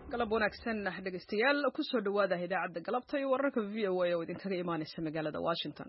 galab wanaagsan dhegeystayaal ku soo dhawaada idaacadda galabta iyo wararka VOA oo idinkaga imaanaysa magaalada Washington.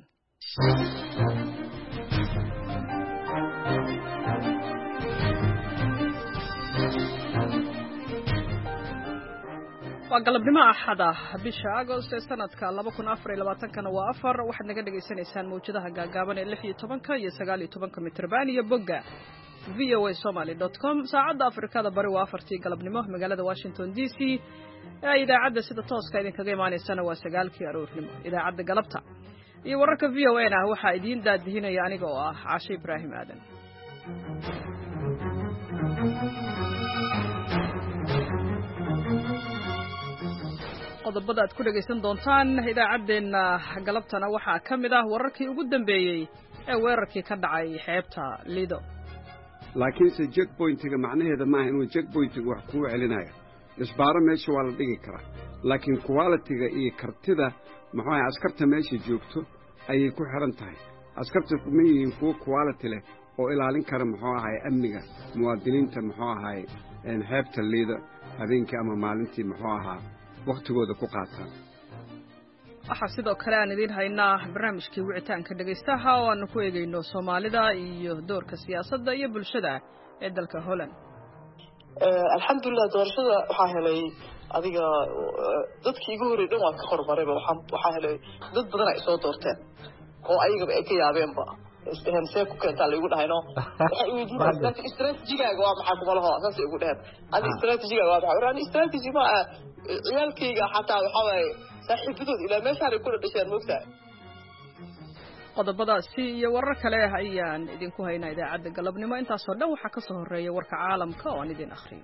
waa galabnimo axada bisha Agost ee sanadka 2024 waa 4 waxaad naga dhageysanaysaan mawjadaha gaagaaban ee 16 iyo 19 mitrban iyo bogga voasomali.com saacadda Afrikada bari waa 4 galabnimo magaalada Washington DC ee idaacadda sida tooska idinkaga imaanaysana waa 9 aroornimo idaacadda galabta iyo wararka VOA waxa idin daadihinaya aniga oo ah Caashe Ibrahim Aadan qodobada aad ku dhageysan doontaan idaacadeena galabtana waxaa kamid ah wararkii ugu dambeeyay ee weerarkii ka dhacay xeebta Lido laakiin se checkpointiga macnaheedu ma aha inuu checkpointiga wax ku celinayo isbaaro meesha waa la dhigi karaa laakiin quality-ga iyo kartida maxaa askarta meesha joogto ayay ku xiran tahay askarta kuma yihiin kuwa quality leh oo ilaalin kara muxuu ahaay amniga muwaadiniinta muxuu ahaay xeebta Lido habeenkii ama maalintii muxuu ahaa waqtigooda ku qaataan waxa sidoo kale aan idin haynaa barnaamijkii wicitaanka dhageystaha oo aan ku eegayno Soomaalida iyo doorka siyaasadda iyo bulshada ee dalka Holland alxamdulillah doorashada waxa helay adiga dadkii ugu horeeyay waa ka hormarayba waxa helay dad badan ay soo doorteen oo ayaga ay ka yaabeenba isbahayse ku keentaa lagu dhahayno waxay weydiinayaan istaraatiijigaaga waa maxay kuma laho asaas ugu dhahan adiga istaraatiijigaaga waa maxay raan istaraatiiji ma ciyaalkayga xataa waxa way saaxiibadood ilaa meesha ay ku dhasheen moogtaa qodobadaasi iyo warar kale ayaan idinku haynaa idaacadda galabnimo intaas oo dhan waxa ka soo horeeya warka caalamka oo aan idin akhriyo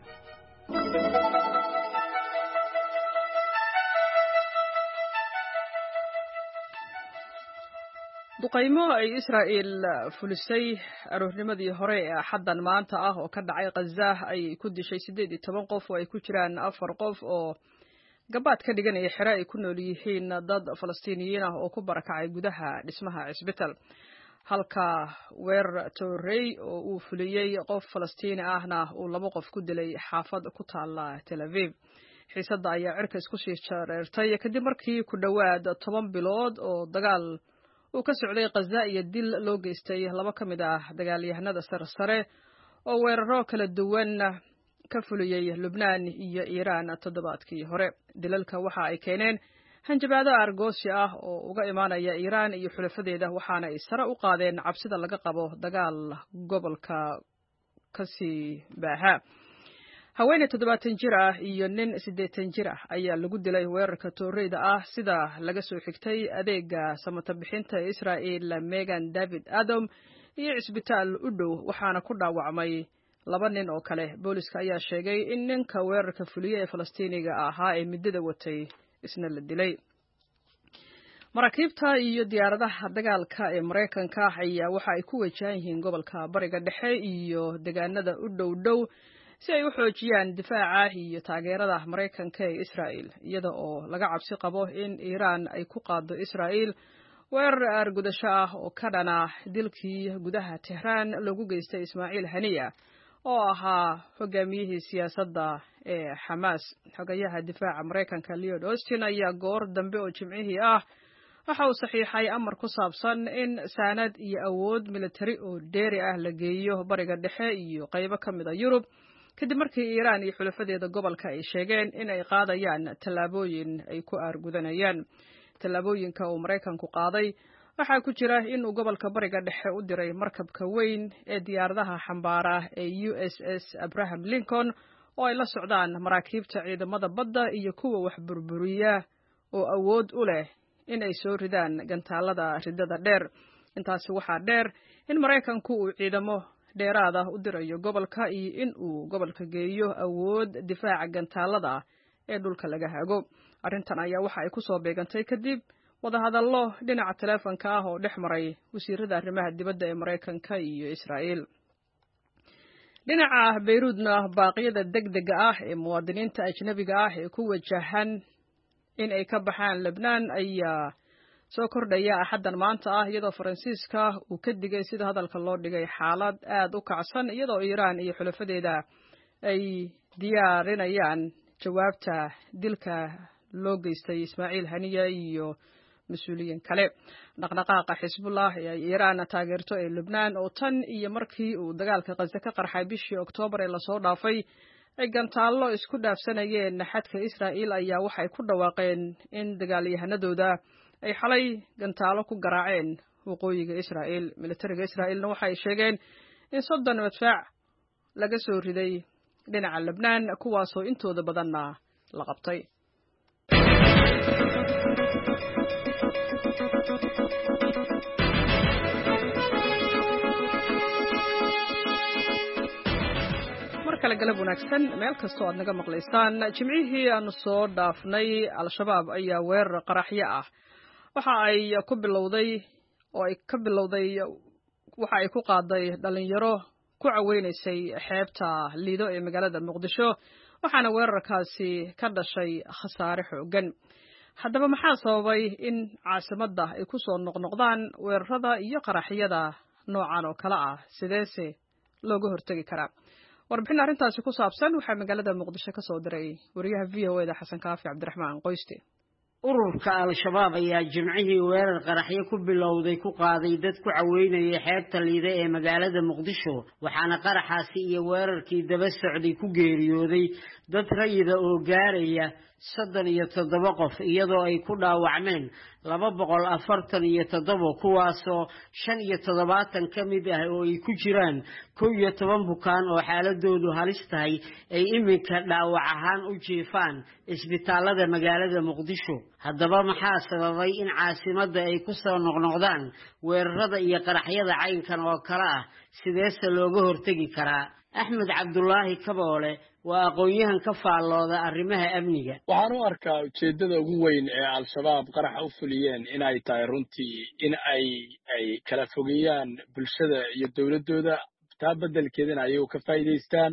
duqaymo ay Israa'iil fulisay aroornimadii hore ee Axaddan maanta ah oo ka dhacay Gaza ay ku dishay 18 qof oo ay ku jiraan 4 qof oo gabaad ka dhiganaya xero ay ku nool yihiin dad Falastiiniyiin ah oo ku barakacay gudaha dhismaha isbitaal halka weerar Torrey oo uu fuliyay qof Falastiini ahna uu 2 qof ku dilay xaafad ku taala Tel Aviv xiisadda ayaa cirka isku sii jareertay kadib markii ku dhawaad 10 bilood oo dagaal uu ka socday Gaza iyo dil loo geystay 2 kamid ah dagaalyahanada sare oo weeraro kala duwan ka fuliyay Lebanon iyo Iran toddobaadkii hore dilalka waxa ay keeneen hanjabaado argoosi ah oo uga imaanaya Iran iyo xulafadeeda waxaana ay sare u qaadeen cabsida laga qabo dagaal gobolka ka sii baaha haweeney 70 jir ah iyo nin 80 jir ah ayaa lagu dilay weerarka Torreyda ah sida laga soo xigtay adeega samata bixinta Israa'iil Megan David Adam iyo isbitaal u dhow waxaana ku dhaawacmay 2 nin oo kale booliska ayaa sheegay in ninka weerarka fuliyay ee Falastiiniga ahaa ee midada watay isna la dilay maraakiibta iyo diyaaradaha dagaalka ee Mareykanka ayaa waxa ay ku wajahan yihiin gobolka bariga dhexe iyo deegaanada u dhow si ay u xoojiyaan difaaca iyo taageerada Mareykanka ee Israa'iil iyada oo laga cabsi qabo in Iran ay ku qaado Israa'iil weerar argudasho ah oo ka dhana dilkii gudaha Tehran lagu geystay Ismaaciil Haniya oo ahaa hogaamiyihii siyaasadda ee Hamas xogayaha difaaca Mareykanka Lloyd Austin ayaa goor dambe oo Jimcihii ah waxa uu saxiixay amar ku saabsan in saanad iyo awood militari oo dheeri ah la geeyo bariga dhexe iyo qaybo kamid ah Yurub kadib markii Iran iyo xulafadeeda gobolka ay sheegeen in ay qaadayaan tallaabooyin ay ku argudanayaan tallaabooyinka uu Mareykanku qaaday waxa ku jira in uu gobolka bariga dhexe u diray markabka weyn ee diyaaradaha xambaara ee USS Abraham Lincoln oo ay la socdaan maraakiibta ciidamada badda iyo kuwa wax burburiya oo awood u leh in ay soo ridaan gantaalada ridada dheer intaas waxa dheer in Mareykanku uu ciidamo dheeraad ah u dirayo gobolka iyo in uu gobolka geeyo awood difaaca gantaalada ee dhulka laga hago arrintan ayaa waxa ay ku soo beegantay kadib wadahadallo dhinaca telefoonka ah oo dhex maray wasiirada arrimaha dibadda ee Mareykanka iyo Israa'iil dhinaca Beirutna baaqyada degdega ah ee muwaadiniinta ajnabiga ah ee ku wajahan in ay ka baxaan Lebanon ayaa soo kordhaya Axaddan maanta ah iyadoo Faransiiska uu ka digay sida hadalka loo dhigay xaalad aad u kacsan iyadoo Iran iyo xulafadeeda ay diyaarinayaan jawaabta dilka loo geystay Ismaaciil Haniya iyo mas-uuliyiin kale. Dhaqdhaqaaqa Xisbullah ee Iiraan taageerto ee Lubnaan oo tan iyo markii uu dagaalka Gaza ka qarxay bishii Oktoobar ee lasoo dhaafay ay gantaallo isku dhaafsanayeen xadka Israa'iil ayaa waxay ku dhawaaqeen in dagaalyahanadooda ay xalay gantaallo ku garaaceen waqooyiga Israa'iil. Militariga Israa'iilna waxay sheegeen in 30 madfac laga soo riday dhinaca Lubnaan kuwaasoo intooda badanna la qabtay. kala galab wanaagsan meel kastoo aad naga maqlaysaan. Jimcihii aanu soo dhaafnay Al-Shabaab ayaa weerar qaraxyo ah waxa ay ku qaaday dhalinyaro ku caweynaysay xeebta Liido ee magaalada Muqdisho waxaana weerarkaasi ka dhashay khasaare xooggan. Haddaba maxaa sababay in caasimadda ay ku soo noqnoqdaan weerarada iyo qaraxyada noocan oo kale ah sideese looga hortagi karaa? warbixin arrintaasi ku saabsan waxaa magaalada Muqdisho ka soo diray wariyaha VOA Xasan Kaafi Cabdiraxmaan Qoyste. ururka Al-Shabaab ayaa jimcihii weerar qaraxyo ku bilowday ku qaaday dad ku caweynaya xeebta Liido ee magaalada Muqdisho waxaana qaraxaasi iyo weerarkii daba socday ku geeriyooday dad rayida oo gaaraya 37 qof iyadoo ay ku dhaawacmeen 247 kuwaasoo 75 ka mid ah oo ay ku jiraan 11 bukaan oo xaaladoodu halis tahay ay iminka dhaawac ahaan u jiifaan isbitaalada magaalada Muqdisho. haddaba maxaa sababay in caasimadda ay ku soo noqnoqdaan weerarada iyo qaraxyada caynkan oo kale ah sideese looga hortagi karaa? Axmed Cabdullaahi Kaboole waa aqoonyahan ka faallooda arrimaha amniga. waxaan u arkaa ujeedada ugu weyn ee Al-Shabaab qaraxa u fuliyeen inay tahay runtii in ay kala fogeeyaan bulshada iyo dawladooda taa beddelkeedana ayagu ka faa'iideystaan.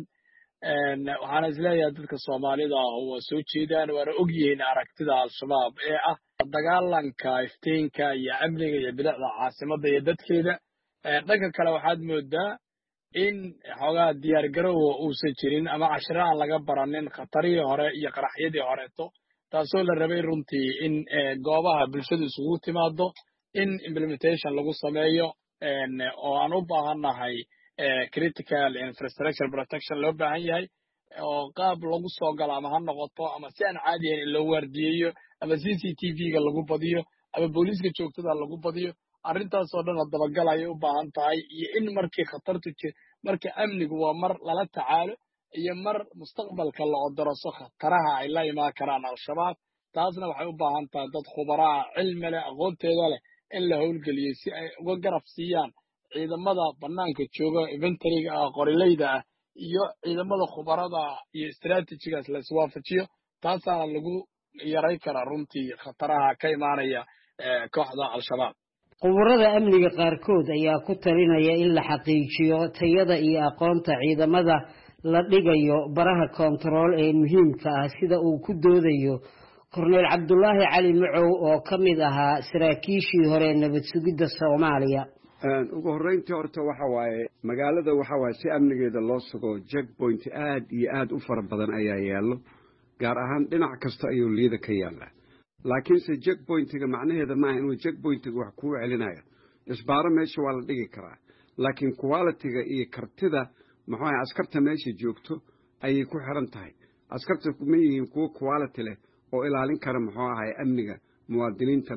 waxaan isleeyahay dadka Soomaalida oo soo jeedaan waana og yihiin aragtida Al-Shabaab ee ah dagaalanka iftiinka iyo amniga iyo bilicda caasimadda iyo dadkeeda. dhanka kale waxaad moodaa in xogaa diyaar garow uusan jirin ama cashiro aan laga baranin khatarihii hore iyo qaraxyadii horeeto taasoo la rabay runtii in goobaha bulshadu isugu timaado in implementation lagu sameeyo oo aan u baahannahay critical infrastructure protection loo baahan yahay oo qaab lagu soo galo ama ha noqoto ama si aan caadi ahayn in loo waardiyeeyo ama CCTV-ga lagu badiyo ama booliiska joogtada lagu badiyo. arrintaasoo dhan dabagal ay u baahan tahay iyo in markii khatartu marka amnigu waa mar lala tacaalo iyo mar mustaqbalka la odoroso khataraha ay la imaan karaan Al-Shabaab. taasna waxay u baahan tahay dad khubaraa cilmi leh aqoonteeda leh in la howlgeliyo si ay uga garab siiyaan ciidamada bannaanka jooga inventory-ga qorileyda ah iyo ciidamada khubarada iyo istaraatiijigaas la iswaafajiyo. taasaana lagu yaray karaa runtii khataraha ka imaanaya kooxda Al-Shabaab. quburada amniga qaarkood ayaa ku talinaya in la xaqiijiyo tayada iyo aqoonta ciidamada la dhigayo baraha kontarool ee muhiimka ah sida uu ku doodayo Korneyl Cabdullaahi Cali Macow oo ka mid ahaa saraakiishii hore nabad sugidda Soomaaliya. ugu horreyntii horta waxa waaye magaalada waxa waaye si amnigeeda loo sugo checkpoint aad iyo aad u fara badan ayaa yaallo gaar ahaan dhinac kasta ayuu Liido ka yaallaa. laakiinse checkpointiga macnaheeda maaha inuu checkpointiga wax kuu celinayo. isbaaro meesha waa la dhigi karaa laakiin quality-ga iyo kartida askarta meesha joogto ayay ku xiran tahay. askarta kuma yihiin kuwo quality leh oo ilaalin kara amniga muwaadiniinta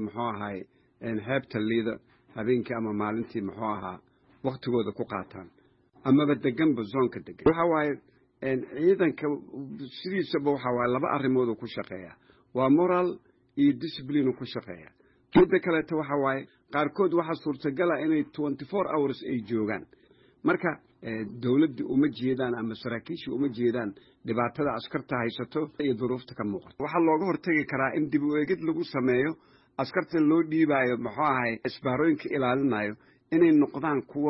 xeebta Liido habeenkii ama maalintii waqtigooda ku qaataan amaba deganba zoonka degan. waxa waaye ciidanka sidiisaba waxa waaye laba arrimood ku shaqeeya waa moral iyo discipline ku shaqeeya. midda kale waxa waaye qaarkood waxa suurtagal ah inay 24 hours ay joogaan. marka dawladdu uma jeedaan ama saraakiishu uma jeedaan dhibaatada askarta haysato iyo duruufta ka muuqata. waxa looga hortagi karaa in dib u eegid lagu sameeyo askarta loo dhiibayo isbaarooyinka ilaalinayo inay noqdaan kuwa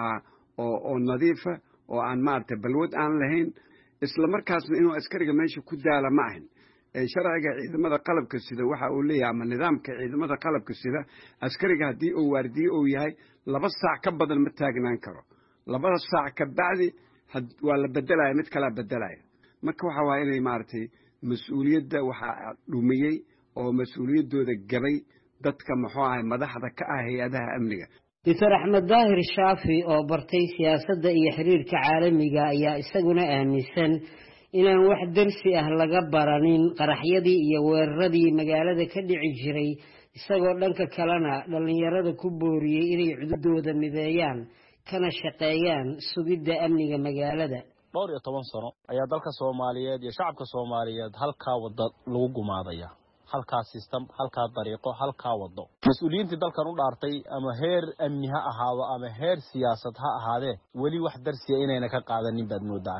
oo nadiifa oo aan balwad aan lahayn isla markaasna inuu askariga meesha ku daala ma ahan. sharciga ciidamada qalabka sida waxa uu leeyahay ama nidaamka ciidamada qalabka sida askariga hadii uu waardiye uu yahay 2 saac ka badan ma taagnaan karo. 2 saac ka bacdi waa la bedelayo mid kala bedelayo. marka waxa waa inay maaragtay mas-uuliyadda waxaa dhumiyey oo mas-uuliyaddooda gabay dadka muxuu ahay madaxda ka ah hay-adaha amniga. doctor axmed daahir shaafi oo bartay siyaasadda iyo xiriirka caalamiga ayaa isaguna aaminsan inaan wax darsi ah laga baranin qaraxyadii iyo weeraradii magaalada ka dhici jiray, isagoo dhanka kalena dhallinyarada ku booriyey inay cududooda mideeyaan kana shaqeeyaan sugidda amniga magaalada. 12 sano ayaa dalka Soomaaliyeed iyo shacabka Soomaaliyeed halka wada lagu gumaadaya, halka system, halka dariiqo, halka wado. Mas'uuliyiinta dalkan u dhaartay ama heer amni ha ahaado ama heer siyaasad ha ahaadee wali wax darsiya inayna ka qaadanin baad moodaa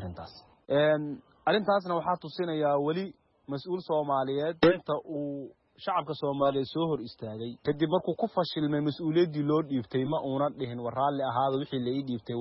arrintaasna waxaa tusinayaa wali mas'uul Soomaaliyeed inta uu shacabka Soomaaliyeed soo hor istaagay kadib markuu ku fashilmay mas'uuliyadii loo dhiibtay ma uuna dhihin waraali ahaado wixii la ii dhiibtay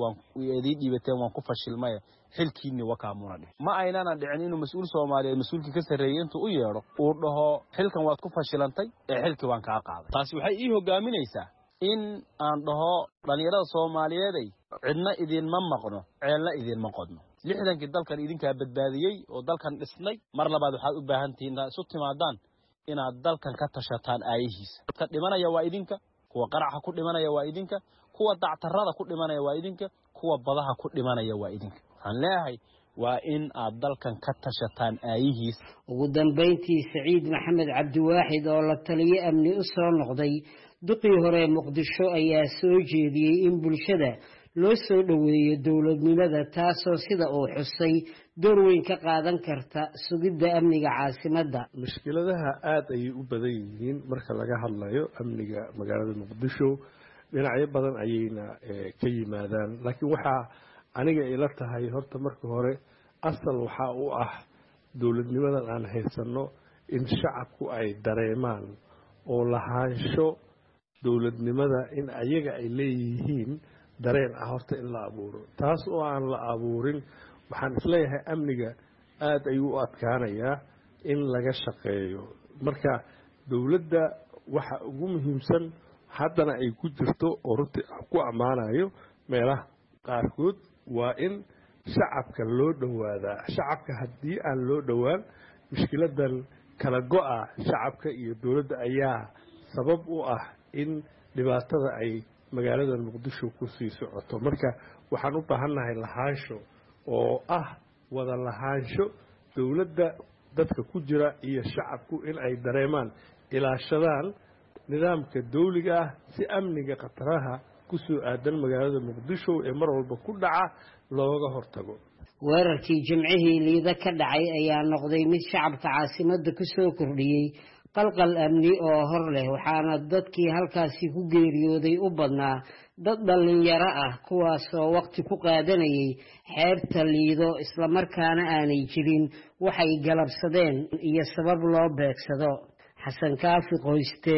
waan ku fashilmay xilkiini wakaamuna dhih ma aynana dhicin inuu mas'uul Soomaaliyeed mas'uulkii ka sareeyay intuu u yeero uu dhaho xilkan waad ku fashilantay xilkii waan ka qaaday. taasi waxay ii hogaaminaysaa in aan dhaho dhalinyarada Soomaaliyeed cidna idin ma maqno ceelna idin ma qodno. 60kii dalkan idinka badbaadiyay oo dalkan dhisnay mar labaad waxaad u baahan tihiin isu timaadaan inaad dalkan ka tashataan aayihiisa. dadka dhimanaya waa idinka, kuwa qaraxa ku dhimanaya waa idinka, kuwa dactarada ku dhimanaya waa idinka, kuwa badaha ku dhimanaya waa idinka. waxaan leeyahay waa in aad dalkan ka tashataan aayihiisa. ugu dambeyntii Saciid Maxamed Cabdiwaaxid oo la taliye amni u soo noqday duqii hore Muqdisho ayaa soo jeediyey in bulshada loo soo dhaweeyo dowladnimada, taasoo sida uu xusay door weyn ka qaadan karta sugidda amniga caasimadda. mushkiladaha aad ayay u badan yihiin marka laga hadlayo amniga magaalada Muqdisho, dhinacyo badan ayayna ka yimaadaan, laakiin waxaa aniga ila tahay horta marka hore asal waxa uu ah dowladnimadan aan haysano in shacabku ay dareemaan oo lahaansho dowladnimada in ayaga ay leeyihiin dareen ah horta in la abuuro. taas oo aan la abuurin waxaan isleeyahay amniga aad ayuu u adkaanayaa in laga shaqeeyo. marka dowladda waxa ugu muhiimsan haddana ay ku jirto oo runtii ku ammaanayo meelaha qaarkood waa in shacabka loo dhowaadaa. shacabka haddii aan loo dhowaan mushkiladan kala go'a shacabka iyo dowladda ayaa sabab u ah in dhibaatada ay magaalada Muqdisho ku sii socoto. marka waxaan u baahannahay lahaansho oo ah wada lahaansho dowladda dadka ku jira iyo shacabku in ay dareemaan ilaashadaan nidaamka dawliga ah si amniga qataraha ku soo aadan magaalada Muqdisho ee mar walba ku dhaca looga hortago. weerarkii jimcihii liida ka dhacay ayaa noqday mid shacabka caasimadda ku soo kordhiyey qalqal amni oo hor leh, waxaana dadkii halkaasi ku geeriyooday u badnaa dad dhalinyaro ah kuwaasoo waqti ku qaadanayay xeebta liido islamarkaana aanay jirin waxay galabsadeen iyo sabab loo beegsado. xasan kaafi qoyste,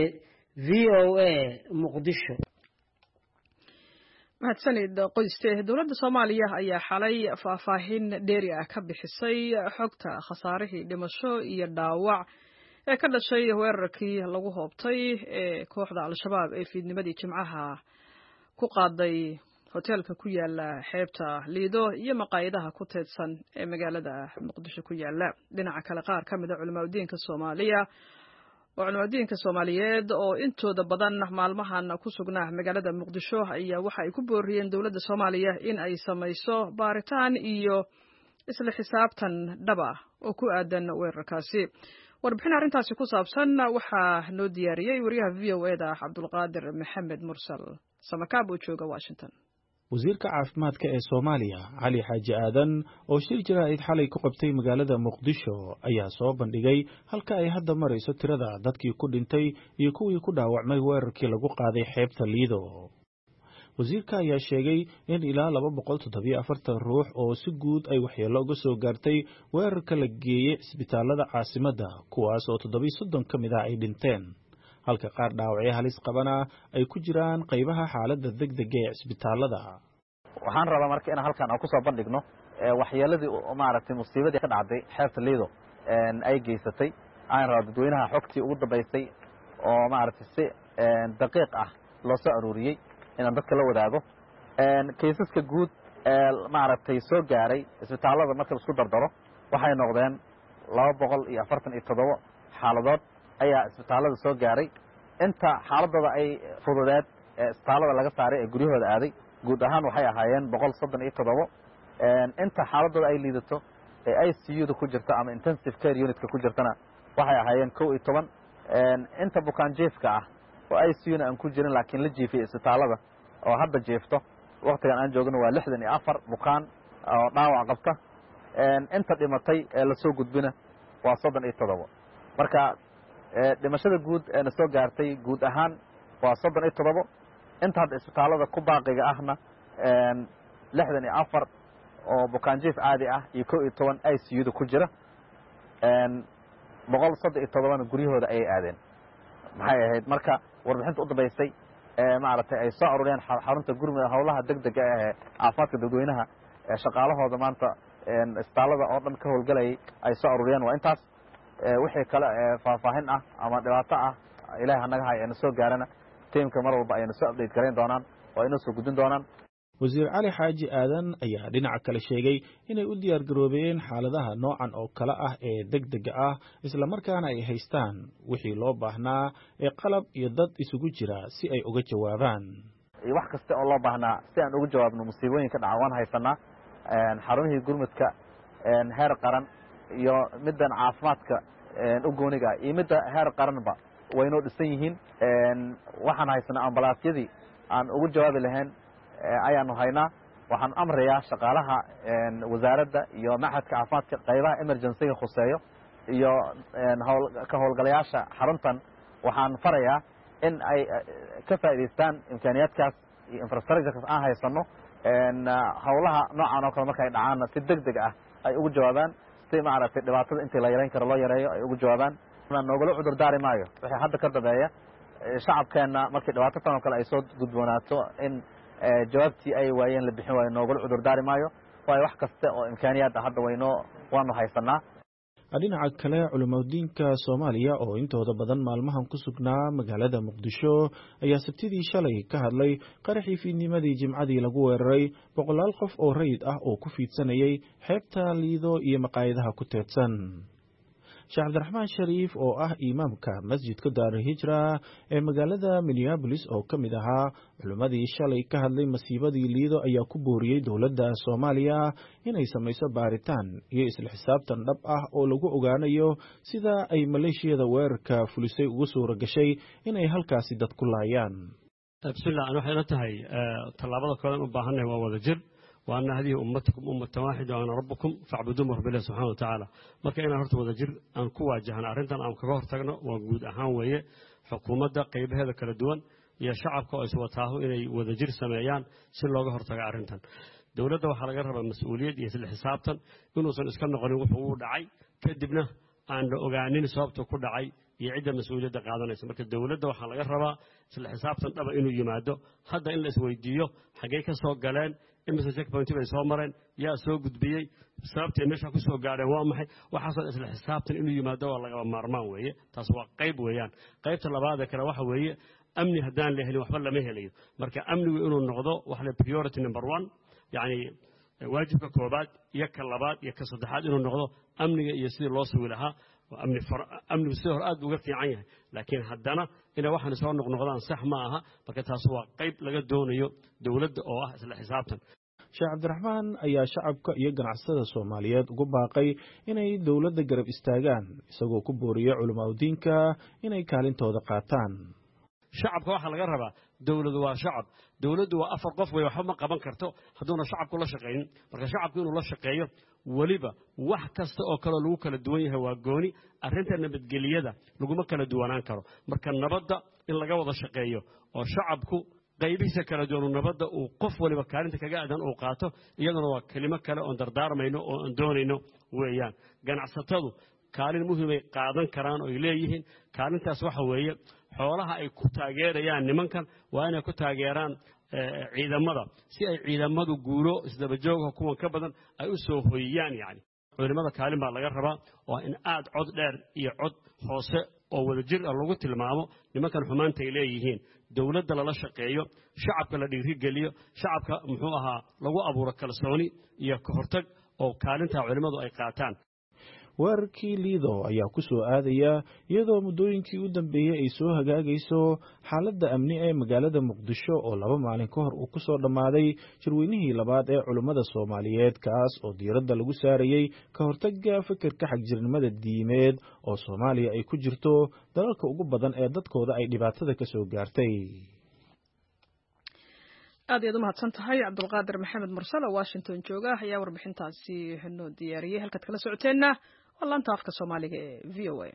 VOA, Muqdisho. mahadsanid qoyste. dowladda Soomaaliya ayaa xalay faahfaahin dheeri ah ka bixisay xogta khasaarihii dhimasho iyo dhaawac ee ka dhashay weerarkii lagu hoobtay ee kooxda Al-Shabaab ee fiidnimadii Jimcaha ku qaaday hoteelka ku yaala xeebta Liido iyo maqaayadaha ku teedsan ee magaalada Muqdisho ku yaala. dhinaca kale qaar ka mid ah culimadiinka Soomaaliyeed oo intooda badan maalmahan ku sugnaa magaalada Muqdisho ayaa waxa ay ku booriyeen dowladda Soomaaliya in ay samayso baaritaan iyo isla xisaabtan dhaba oo ku aadan weerarkaasi. warbixin arrintaasi ku saabsan waxaa noo diyaariyey wariyaha VOA-da Cabdulqaadir Maxamed Mursal Samakaab oo jooga Washington. wasiirka caafimaadka ee Soomaaliya Cali Xaaji Aadan oo shir jaraa'id xalay ku qabtay magaalada Muqdisho ayaa soo bandhigay halka ay hadda marayso tirada dadkii ku dhintay iyo kuwii ku dhaawacmay weerarkii lagu qaaday xeebta Liido. wasiirka ayaa sheegay in ilaa 274 ruux oo si guud ay waxyeello uga soo gaartay weerarka la geeyay isbitaalada caasimadda, kuwaas oo 730 ka mid ah ay dhinteen, halka qaar dhaawacyo halis qabana ay ku jiraan qaybaha xaaladda degdega ee isbitaalada. waxaan rabaa marka in halkan aan ku soo bandhigno waxyeeladii maaragtay musiibadii ka dhacday xeebta Liido ay geysatay. aan rabaa dadweynaha xogtii ugu dambeysay oo maaragtay si daqiiq ah loo soo aruuriyay inaan dadka la wadaago. kaysaska guud maaragtay soo gaaray isbitaalada marka la isku dardaro waxay noqdeen 247 xaaladood ayaa isbitaalada soo gaaray inta xaaladooda ay fududeed ee isbitaalada laga saaray ee guryahooda aaday guud ahaan waxay ahaayeen 137 inta xaaladooda ay liidato ee ICU-da ku jirta ama intensive care unit-ka ku jirtana waxay ahaayeen 11 inta bukaan jiifka ah oo ICU-na aan ku jirin laakiin la jiifay isbitaalada oo hadda jiifto waqtigan aan joogno waa 64 bukaan oo dhaawac qabta inta dhimatay ee la soo gudbina waa 37 marka dhimashada guud ee soo gaartay guud ahaan waa 37 inta hadda isbitaalada ku baaqiga ahna 64 oo bukaan jiif caadi ah iyo 11 ICU-da ku jira 137 guryahooda ayay aadeen maxay ahayd marka warbixinta u dambaysay maaragtay ay soo ururiyeen xarunta gurmada howlaha degdega ah ee caafimaadka dadweynaha ee shaqaalahooda maanta isbitaalada oo dhan ka howlgalayay ay soo ururiyeen waa intaas wixii kale faahfaahin ah ama dhibaato ah ilaahay hanaga hay ayna soo gaarana tiimka mar walba ayna soo update gareyn doonaan oo inoo soo gudbin doonaan wasiir cali xaaji aadan ayaa dhinaca kale sheegay inay u diyaar garoobeen xaaladaha noocan oo kale ah ee degdega ah isla markaana ay haystaan wixii loo baahnaa ee qalab iyo dad isugu jira si ay uga jawaabaan wax kasta oo loo baahnaa si aan uga jawaabno musiibooyinka dhaca waan haysanaa xarunihii gurmudka heer qaran iyo middan caafimaadka u gooniga iyo midda heer qaranba waynoo dhisan yihiin waxaan haysanaa ambalaasyadii aan ugu jawaabi lahayn ayaanu haynaa waxaan amrayaa shaqaalaha wasaaradda iyo maxadka caafimaadka qaybaha emergencyga khuseeyo iyo ka howlgalayaasha xaruntan waxaan farayaa in ay ka faa'idaystaan imkaaniyaadkaas iyo infrastructurekaas aan haysano howlaha noocan oo kale markay dhacaanna si degdeg ah ay ugu jawaabaan si maaragtay dhibaatada intii la yarayn karo loo yareeyo ay ugu jawaabaan noogala cudur daari maayo wixii hadda ka dambeeya shacabkeenna markii dhibaato tan oo kale ay soo gudboonaato in jawaabtii ay waayeen la bixin waayo noogala cudur daari maayo waayo wax kasta oo imkaaniyaad ah hadda waanu haysanaa dhinaca kale culimadiinka Soomaaliya oo intooda badan maalmahan ku sugnaa magaalada Muqdisho ayaa sabtidii shalay ka hadlay qaraxii fiidnimadii Jimcadii lagu weeraray 100 qof oo rayid ah oo ku fiidsanayay xeebta Liido iyo maqaayadaha ku teedsan Sheekh Abdiraxmaan Shariif oo ah imaamka masjidka Daarul Hijra ee magaalada Minneapolis oo kamid ahaa culimadii shalay ka hadlay masiibadii Liido ayaa ku booriyay dawladda Soomaaliya inay samayso baaritaan iyo isla xisaabtan dhab ah oo lagu ogaanayo sida ay maleeshiyada weerarka fulisay ugu suura gashay inay halkaasi dad ku laayaan. bismillah waxay la tahay talaabada koodan u baahanay waa wada jir وأن هذه أمتكم أمة واحدة وأنا ربكم فاعبدوا رب الله سبحانه وتعالى marka inaan horta wada jir aan ku waajahno arintan aan kaga hortagno waa guud ahaan weeye xukuumadda qaybaheeda kala duwan iyo shacabka oo iswataaho inay wada jir sameeyaan si looga hortago arintan dawladda waxa laga rabaa mas'uuliyad iyo isla xisaabtan inuusan iska noqonin wuxuu u dhacay kadibna aan la ogaanin sababta ku dhacay iyo cidda mas'uuliyadda qaadanaysa marka dawladda waxa laga rabaa isla xisaabtan dhaba inuu yimaado hadda in la isweydiiyo xagee ka soo galeen imisa checkpoint bay soo mareen yaa soo gudbiyay sababtay meesha ku soo gaareen waa maxay waxaasoo isla xisaabtan inuu yimaado waa laga maarmaan weeye taas waa qayb weeyaan qaybta labaad kale waxa weeye amni hadaan la helin waxba lama helayo marka amnigu inuu noqdo wax la priority number 1 yani waajibka koobaad iyo ka labaad iyo ka saddexaad inuu noqdo amniga iyo sidii loo sugi lahaa amnigu sidii hore aad uga fiican yahay laakiin haddana inay waxaan soo noqnoqdaan sax ma aha marka taas waa qayb laga doonayo dawladda oo ah isla xisaabtan Sheekh Abdiraxmaan ayaa shacabka iyo ganacsatada Soomaaliyeed ugu baaqay inay dawladda garab istaagaan isagoo ku booriyay culimadiinka inay kaalintooda qaataan shacabka waxa laga rabaa dawladdu waa shacab dawladdu waa afar qof way waxba ma qaban karto hadduna shacabku la shaqeyn marka shacabku inuu la shaqeeyo waliba wax kasta oo kale lagu kala duwan yahay waa gooni arrinta nabadgeliyada laguma kala duwanaan karo marka nabadda in laga wada shaqeeyo oo shacabku qaybihiisa kala duwan nabadda uu qof waliba kaalinta kaga aadan uu qaato iyaduna waa kelimo kale oo dardaarmayno oo aan doonayno weeyaan ganacsatadu kaalin muhiim ay qaadan karaan oo ay leeyihiin kaalintaas waxa weeye xoolaha ay ku taageerayaan nimankan waa inay ku taageeraan ciidamada si ay ciidamadu guulo isdaba joog kuwan ka badan ay u soo hoyiyaan yani culimada kaalin baa laga rabaa oo in aad cod dheer iyo cod hoose oo wada jir lagu tilmaamo nimankan xumaanta ay leeyihiin dawladda lala shaqeeyo shacabka la dhiiri geliyo shacabka muxuu ahaa lagu abuuro kalsooni iyo ka hortag oo kaalinta culimadu ay qaataan weerarkii liido ayaa ku soo aadaya iyadoo muddooyinkii u dambeeyey ay soo hagaagayso xaaladda amni ee magaalada muqdisho oo 2 maalin ka hor uu ku soo dhammaaday shirweynihii labaad ee culummada soomaaliyeed kaas oo diiradda lagu saarayey ka hortagga fikirka xagjirnimada diimeed oo soomaaliya ay ku jirto dalalka ugu badan ee dadkooda ay dhibaatada ka soo gaartay. aad ayaad u mahadsan tahay cabdulqaadir maxamed mursal oo washington jooga ayaa warbixintaasi noo diyaariyey halkaad kala socoteenna waa laanta afka soomaaliga ee v o a.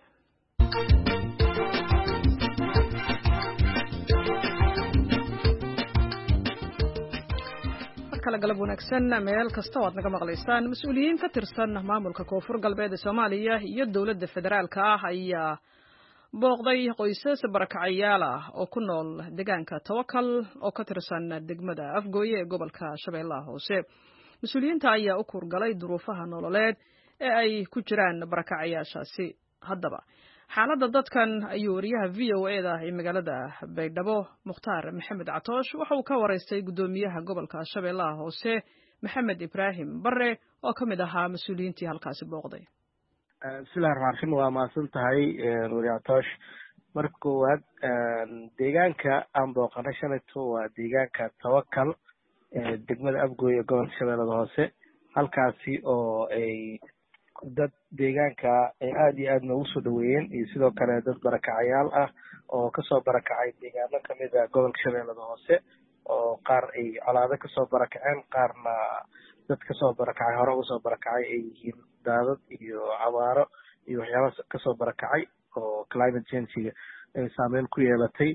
markale galab wanaagsan meel kasta oo aad naga maqlaysaan mas-uuliyiin ka tirsan maamulka koonfur galbeed ee soomaaliya iyo dowladda federaalka ah ayaa booqday qoysas barakacayaal ah oo ku nool deegaanka Tawakal oo ka tirsan degmada Afgooye ee gobolka Shabeellaha Hoose. Mas-uuliyiinta ayaa u kurgalay duruufaha nololeed ee ay ku jiraan barakacayaashaasi. Haddaba xaaladda dadkan ayuu wariyaha VOA-da ee magaalada Baydhabo Mukhtaar Maxamed Catoosh waxa uu ka wareystay gudoomiyaha gobolka Shabeellaha Hoose Maxamed Ibraahim Barre oo ka mid ahaa mas-uuliyiintii halkaasi booqday. bismillahi raxmaan raxiim waa mahadsan tahay wariye Catoosh. marka koowaad deegaanka aan booqanay shalayto waa deegaanka Tawakal degmada Afgooye gobolka Shabeellaha Hoose halkaasi oo ay dad deegaanka ay aad iyo aad noogu soo dhaweeyeen iyo sidoo kale dad barakacayaal ah oo kasoo barakacay deegaano kamid ah gobolka Shabeellaha Hoose oo qaar ay colaado kasoo barakaceen qaarna dad kasoo barakacay hore uga soo barakacay ay yihiin daadad iyo abaaro iyo waxyaaba kasoo barakacay oo climate change ay saameyn ku yeelatay.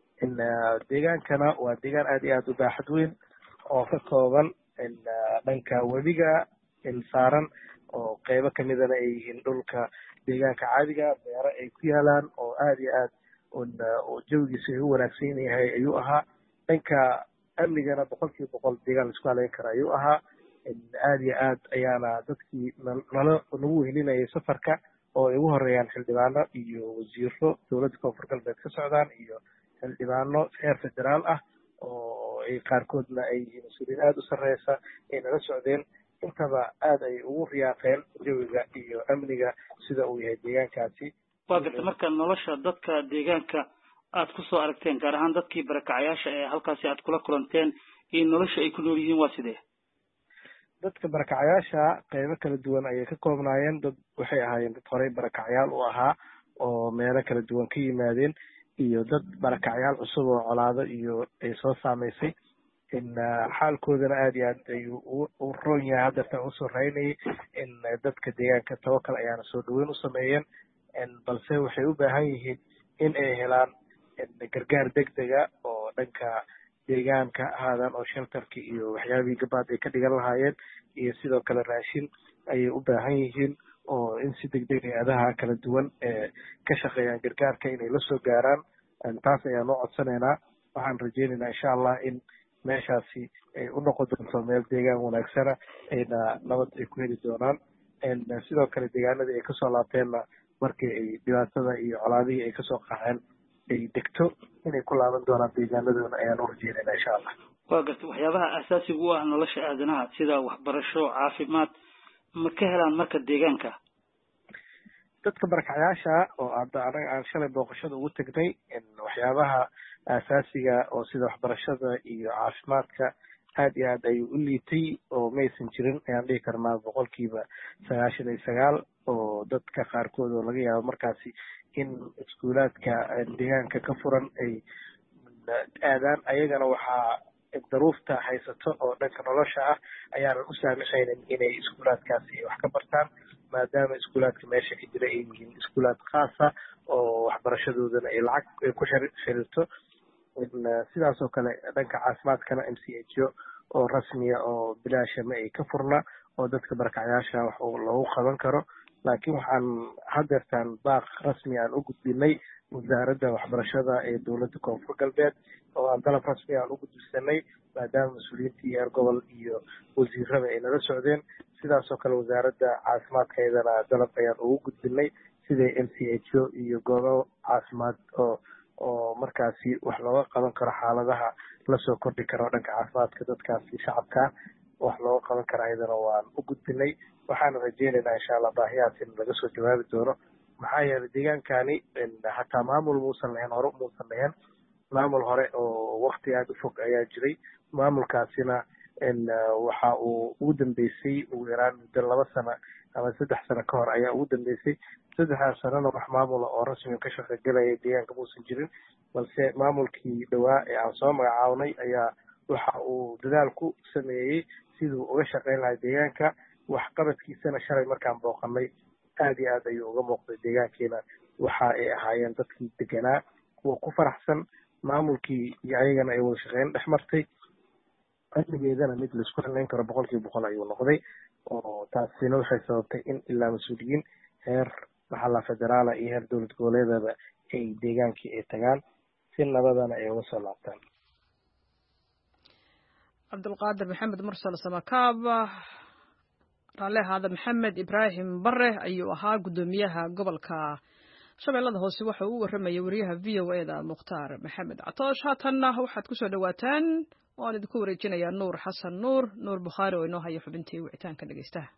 deegaankana waa deegaan aad iyo aad u baaxad weyn oo ka kooban dhanka webiga saaran oo qeybo kamidana ay yihiin dhulka deegaanka caadiga beero ay ku yaalaan oo aad iyo aad oo jawigiisa ay u wanaagsan yahay ayuu ahaa. dhanka amnigana 100% deegaan la isku haleyn kara ayuu ahaa. aad iyo aad ayaana dadkii nagu wehlinayay safarka oo ay ugu horeeyaan xildhibaano iyo wasiiro dowladda koonfur galbeed ka socdaan iyo xildhibaano heer federaal ah oo ay qaarkoodna ay yihiin mas-uuliyiin aad u sarreysa ay nala socdeen. intaba aad ay ugu riyaaqeen jawiga iyo amniga sida uu yahay deegaankaasi. waa garta marka nolosha dadka deegaanka aad ku soo aragteen gaar ahaan dadkii barakacayaasha ee halkaasi aad kula kulanteen iyo nolosha ay ku nool yihiin waa sidee? dadka barakacayaasha qeybo kala duwan ayay ka koobnaayeen. dad waxay ahaayeen dad horey barakacayaal u ahaa oo meelo kala duwan ka yimaadeen iyo dad barakacayaal cusub oo colaado iyo ay soo saameysay. xaalkoodana aad iyo aad ayuu u roon yahay haddeertan usoo raynayay. dadka deegaanka Tawakal ayaana soo dhaweyn u sameeyeen balse waxay u baahan yihiin in ay helaan gargaar degdega oo dhanka deegaanka ahaadaan oo shelterki iyo waxyaabihii gabaad ay ka dhigan lahaayeen iyo sidoo kale raashin ayay u baahan yihiin oo in si degdeg hay-adaha kala duwan ee ka shaqeeyaan gargaarka inay la soo gaaraan. taas ayaan u codsanaynaa. waxaan rajeynaynaa insha allah in meeshaasi ay u noqon doonto meel deegaan wanaagsana ayna nabad ay ku heli doonaan. sidoo kale deegaanadii ay kasoo laabteenna markii ay dhibaatada iyo colaadihii ay kasoo qaxeen ay degto inay ku laaban doonaan deegaanadoona ayaan u rajeynayna insha allah. waa garta waxyaabaha asaasiga u ah nolosha aadanaha sida waxbarasho caafimaad ma ka helaan marka deegaanka? dadka barakacayaasha oo hadda anaga aan shalay booqashada ugu tagnay waxyaabaha asaasiga oo sida waxbarashada iyo caafimaadka aad iyo aad ayuu u liitay oo maysan jirin ayaan dhihi karnaa 99% oo dadka qaarkood oo laga yaabo markaasi in iskuulaadka deegaanka ka furan ay aadaan ayagana waxaa daruufta haysato oo dhanka nolosha ah ayaana u saamixaynin inay iskuulaadkaasi wax ka bartaan maadaama iskuulaadka meesha ka jira ay yihiin iskuulaad khaasa oo waxbarashadoodana ay lacag ay ku xiriirto. sidaas oo kale dhanka caafimaadkana MCHO oo rasmiya oo bilaashana ay ka furna oo dadka barakacayaasha wax loogu qaban karo. laakiin waxaan haddeertaan baaq rasmi aan u gudbinay wasaaradda waxbarashada ee dowladda koonfur galbeed oo aan dalab rasmi aan u gudbisanay maadaama mas-uuliyiintii heer gobol iyo wasiirada ay nala socdeen. sidaas oo kale wasaaradda caafimaadka iyadana dalab ayaan ugu gudbinay sidai MCHO iyo goobo caafimaad oo markaasi wax looga qaban karo xaaladaha lasoo kordhi karo dhanka caafimaadka dadkaasi shacabka. wax looga qaban kara ayadana waan u gudbinay waxaana rajeynaynaa insha allah baahiyahaas in laga soo jawaabi doono maxaa yeelay deegaankani hataa maamul muusan lahayn hore muusan lahayn maamul hore oo wakti aada u fog ayaa jiray maamulkaasina waxa uu ugu dambeysay ugu yaraan muddo 2 sano ama 3 sano ka hor ayaa ugu dambeysay 3 sanona wax maamula oo rasmi ka shaqeynaya deegaanka muusan jirin balse maamulkii dhawaa ee aan soo magacaabnay ayaa waxa uu dadaal ku sameeyey siduu uga shaqeyn lahaa deegaanka waxqabadkiisana shalay markaan booqanay aad iyo aad ayuu uga muuqday deegaankiina waxa ay ahaayeen dadkii deganaa kuwa ku faraxsan maamulkii iyo ayagana ay wada shaqeyn dhex martay amnigeedana mid laisku halayn karo 100% ayuu noqday oo taasina waxay sababtay in ilaa mas-uuliyiin heer maxalla federaala iyo heer dowlad goboleedaba ay deegaankii ay tagaan si nabadana ay uga soo laabtaan cabdulqaadir maxamed mursal samakaab raalli ahaada maxamed ibraahim bare ayuu ahaa guddoomiyaha gobolka shabeellada hoose waxa uu warramayay wariyaha v o eda mukhtaar maxamed catoosh haatanna waxaad ku soo dhawaataan waan idinku wareejinayaa nuur xasan nuur bukhaari oo inoo haya xubintii wicitaanka dhegeystaha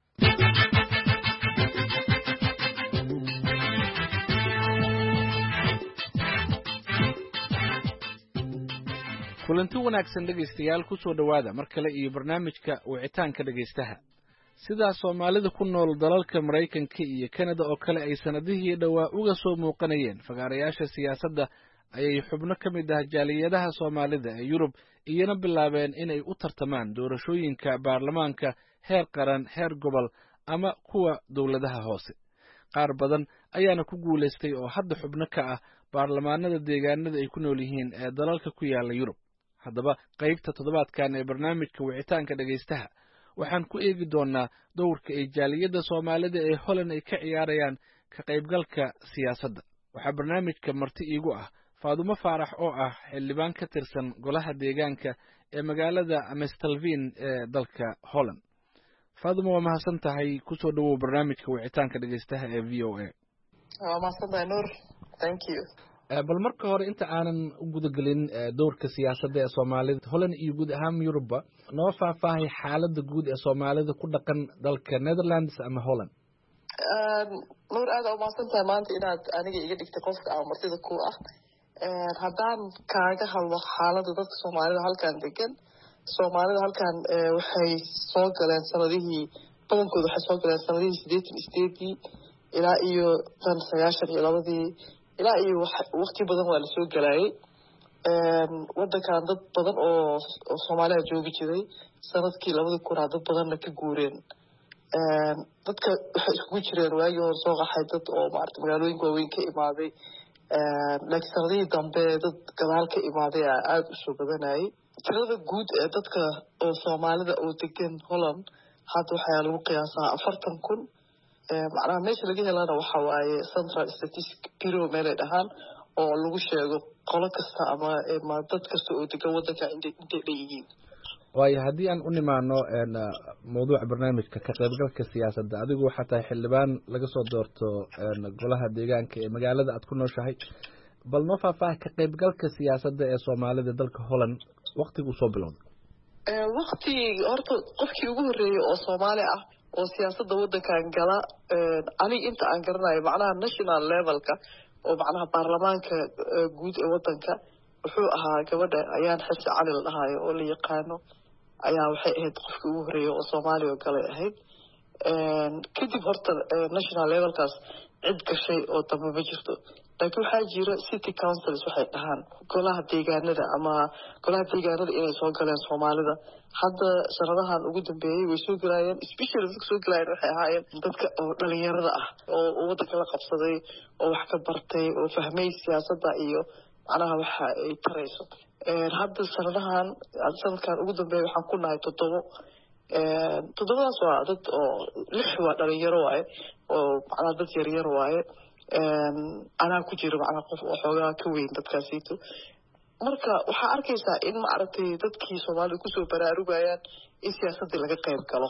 kulanti wanaagsan dhegaystayaal ku soo dhowaada mar kale iyo barnaamijka wicitaanka dhegaystaha sidaa soomaalida ku nool dalalka maraykanka iyo kanada oo kale ay sanadihii dhowaa uga soo muuqanayeen fagaarayaasha siyaasadda ayay xubno ka mid ah jaaliyadaha soomaalida ee yurub iyana bilaabeen inay u tartamaan doorashooyinka baarlamaanka heer qaran heer gobol ama kuwa dowladaha hoose qaar badan ayaana ku guulaystay oo hadda xubno ka ah baarlamaanada deegaanada ay ku nool yihiin ee dalalka ku yaala yurub haddaba qaybta toddobaadkan ee barnaamijka wicitaanka dhegaystaha waxaan ku eegi doonnaa dowrka ay jaaliyadda soomaalida ee holland ay ka ciyaarayaan ka qaybgalka siyaasadda waxaa barnaamijka marti iigu ah faadumo faarax oo ah xildhibaan ka tirsan golaha deegaanka ee magaalada amstelveen ee dalka holland faadumo waa mahadsan tahay kusoo dhawow barnaamijka wicitaanka dhegaystaha ee v o a waa mahadsantahay nuur thank you bal marka hore inta aanan u gudagelin dowrka siyaasadda ee soomaalida holland iyo guud ahaan yurubba noo faahfaahay xaaladda guud ee soomaalida ku dhaqan dalka netherlands ama holland nuur aada umahadsan tahay maanta inaad aniga iga dhigtay qofka aan martida ku ah haddaan kaaga hadlo xaaladda dadka soomaalida halkan degan soomaalida halkan waxay soo galeen sanadihii badankooda waxay soo galeen sanadihii 88 ilaa iyo 92 ilaa iyo waqti badan waa lasoo galaayay wadankan dad badan oo soomaaliya joogi jiray sanadkii 2000 dad badanna ka guureen dadka waxay iskugu jireen waagii hore soo qaxay dad oo maarata magaalooyinka waaweyn ka imaaday laakiin sanadihii dambe dad gadaal ka imaaday aada u soo badanayay tirada guud ee dadka oo soomaalida oo degan holland hadda waxaa lagu qiyaasaa 40,000 macnaha meesha laga helana waxa waaye central statistic bureau meelay dhahaan oo lagu sheego qolo kasta ama dad kasta oo degan wadanka intay leeyihiin waayo haddii aan u nimaano mawduuca barnaamijka ka qaybgalka siyaasadda adigu waxaa tahay xildhibaan laga soo doorto golaha deegaanka ee magaalada aad ku nooshahay bal noo faahfaaha ka qaybgalka siyaasadda ee soomaalida dalka holland waktiguu soo bilowday wakti horta qofkii ugu horreeyey oo soomaali ah oo siyaasadda wadankan gala aniga inta aan garanayo macnaha national levelka oo macnaha baarlamaanka guud ee wadanka wuxuu ahaa gabadha ayaan xirsi cali la dhahayo oo la yaqaano ayaa waxay ahayd qofkii ugu horreeyey oo soomaaliya oo galay ahayd kadib horta national levelkaas cid gashay oo dambe ma jirto laakiin waxaa jira city councils waxay dhahaan golaha deegaanada ama golaha deegaanada inay soo galeen soomaalida hadda sanadahan ugu dambeeyey way soo galaayeen especially dadka soo galaayeen waxay ahaayeen dadka oo dhalinyarada ah oo wadanka la qabsaday oo wax ka bartay oo fahmay siyaasadda iyo macnaha waxa ay tarayso hadda sanadkan ugu dambeeya waxaan ku nahay 7 waa dad oo 6 waa dhalinyaro waaye oo macnaha dad yaryar waaye anaa ku jiro macnaha qof oo xoogaa ka weyn dadkaasiito marka waxaa arkaysaa in maaragtay dadkii soomaalida kusoo baraarugayaan in siyaasaddii laga qayb galo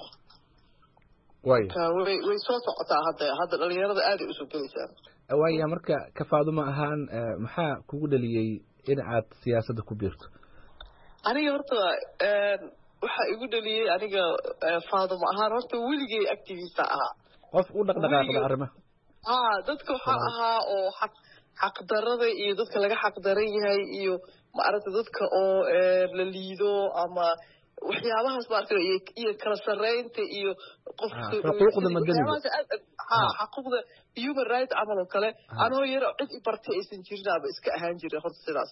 way soo socotaa hadda dhalinyarada aaday usoo gelaysaa waaya marka kafaaduma ahaan maxaa kugu dhaliyey in aad siyaasadda ku biirto aniga horta waxa igu dhaliyay aniga faadimo ahaan horta weligay activista ahaa qof u dhaqdhaqaaqda arrimaha dadka waxaa ahaa oo xaqdarada iyo dadka laga xaqdaran yahay iyo maaragtay dadka oo la liido ama waxyaabahaas maaragtay iyo kala sarreynta iyo qofka xuquuqda madaniga xuquuqda human rights camal oo kale anoo yar cid i bartay aysan jirin ama iska ahaan jiray horta sidaas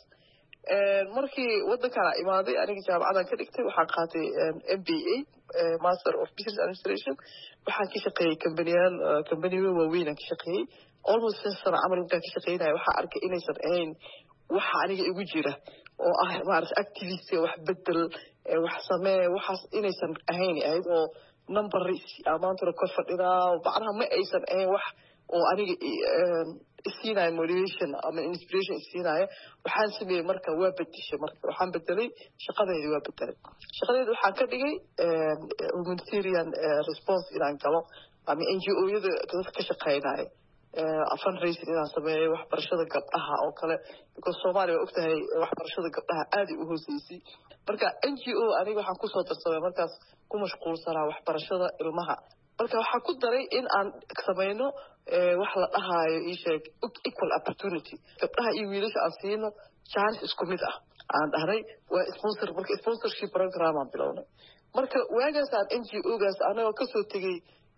markii waddankana imaaday aniga jaamacadan ka dhigtay waxaan qaatay MBA Master of Business Administration waxaan ka shaqeeyay kambaniyo waaweyn aan ka shaqeeyay almost 6 sano camal intaan ka shaqeynaya waxaan arkay inaysan ahayn waxa aniga igu jira oo ah maaragtay activist wax bedel wax samee waxaas inaysan ahayn oo number amaantooda ka fadhidaa macnaha ma aysan ahayn wax oo aniga isiinaya motivation ama inspiration isiinaya waxaan sameeyey marka waa bedeshay marka waxaan bedelay shaqadeedii waa bedelay shaqadeedii waxaan ka dhigay humanitarian response inaan galo ama NGO-yada dadka ka shaqeynaya fundraising inaan sameeyo waxbarashada gabdhaha oo kale because Soomaaliya waa ogtahay waxbarashada gabdhaha aad u hooseysay marka NGO aniga waxaan ku soo darsaday markaas ku mashquulsanaa waxbarashada ilmaha marka waxaan ku daray in aan sameeyno wax la dhahayo isheeg equal opportunity gabdhaha iyo wiilasha aan siino chance isku mid ah aan dhahnay waa sponsorship program aan bilownay marka waagaas aan NGO-gaas anagoo kasoo tegay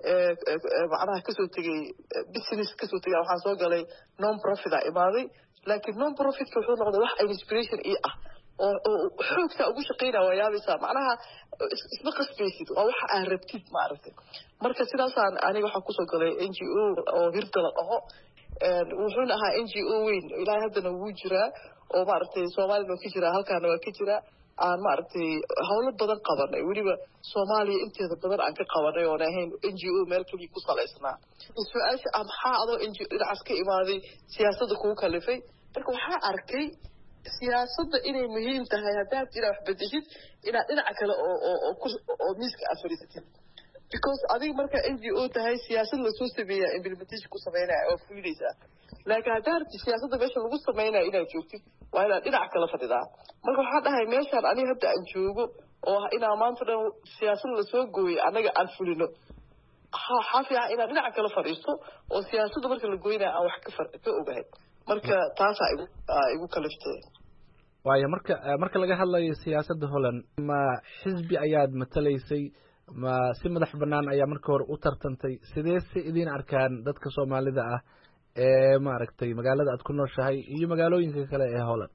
macnaha kasoo tegay business kasoo tegay waxaan soo galay non profit ah imaaday laakiin non profitka wuxuu noqday wax inspiration ah oo xoogta ugu shaqeynaa waa yaabaysaa macnaha isma qasbaysid waa waxa aan rabtid maaragtay marka sidaasaan aniga waxaan kusoo galay NGO oo hirda la dhaho wuxuuna ahaa NGO weyn ilaahay haddana wuu jiraa oo maaragtay Soomaalida waa ka jiraa halkaana waa ka jiraa aan maaragtay hawlo badan qabanay weliba Soomaaliya inteeda badan aan ka qabanay oo ahayn NGO meel kaliya ku salaysnaa su'aasha maxaa adoo NGO dhinacaas ka imaaday siyaasadda kugu kalifay marka waxaa arkay siyaasadda inay muhiim tahay haddaad wax bedeshid inaad dhinaca kale oo miiska aad fadhiisatid because adiga marka NGO tahay siyaasad la soo sameeyaa implementation ku sameynaya oo fulinaysaa laakiin haddaad siyaasadda meesha lagu sameynayo inaad joogtid waa inaad dhinaca kale fadhidaa marka waxaa dhahay meeshaan aniga hadda aan joogo oo inaa maanta dhan siyaasad lasoo gooyay annaga aan fulino waxaa fiican inaad dhinaca kale fadhiisto oo siyaasadda marka la goynaya aan wax ka ogahay marka taasaa igu kaliftay waayo marka laga hadlayo siyaasadda Holland ma xisbi ayaad matalaysay ma si madax bannaan ayaa marka hore u tartantay sidee si idin arkaan dadka Soomaalida ah ee maaragtay magaalada aad ku nooshahay iyo magaalooyinka kale ee Holland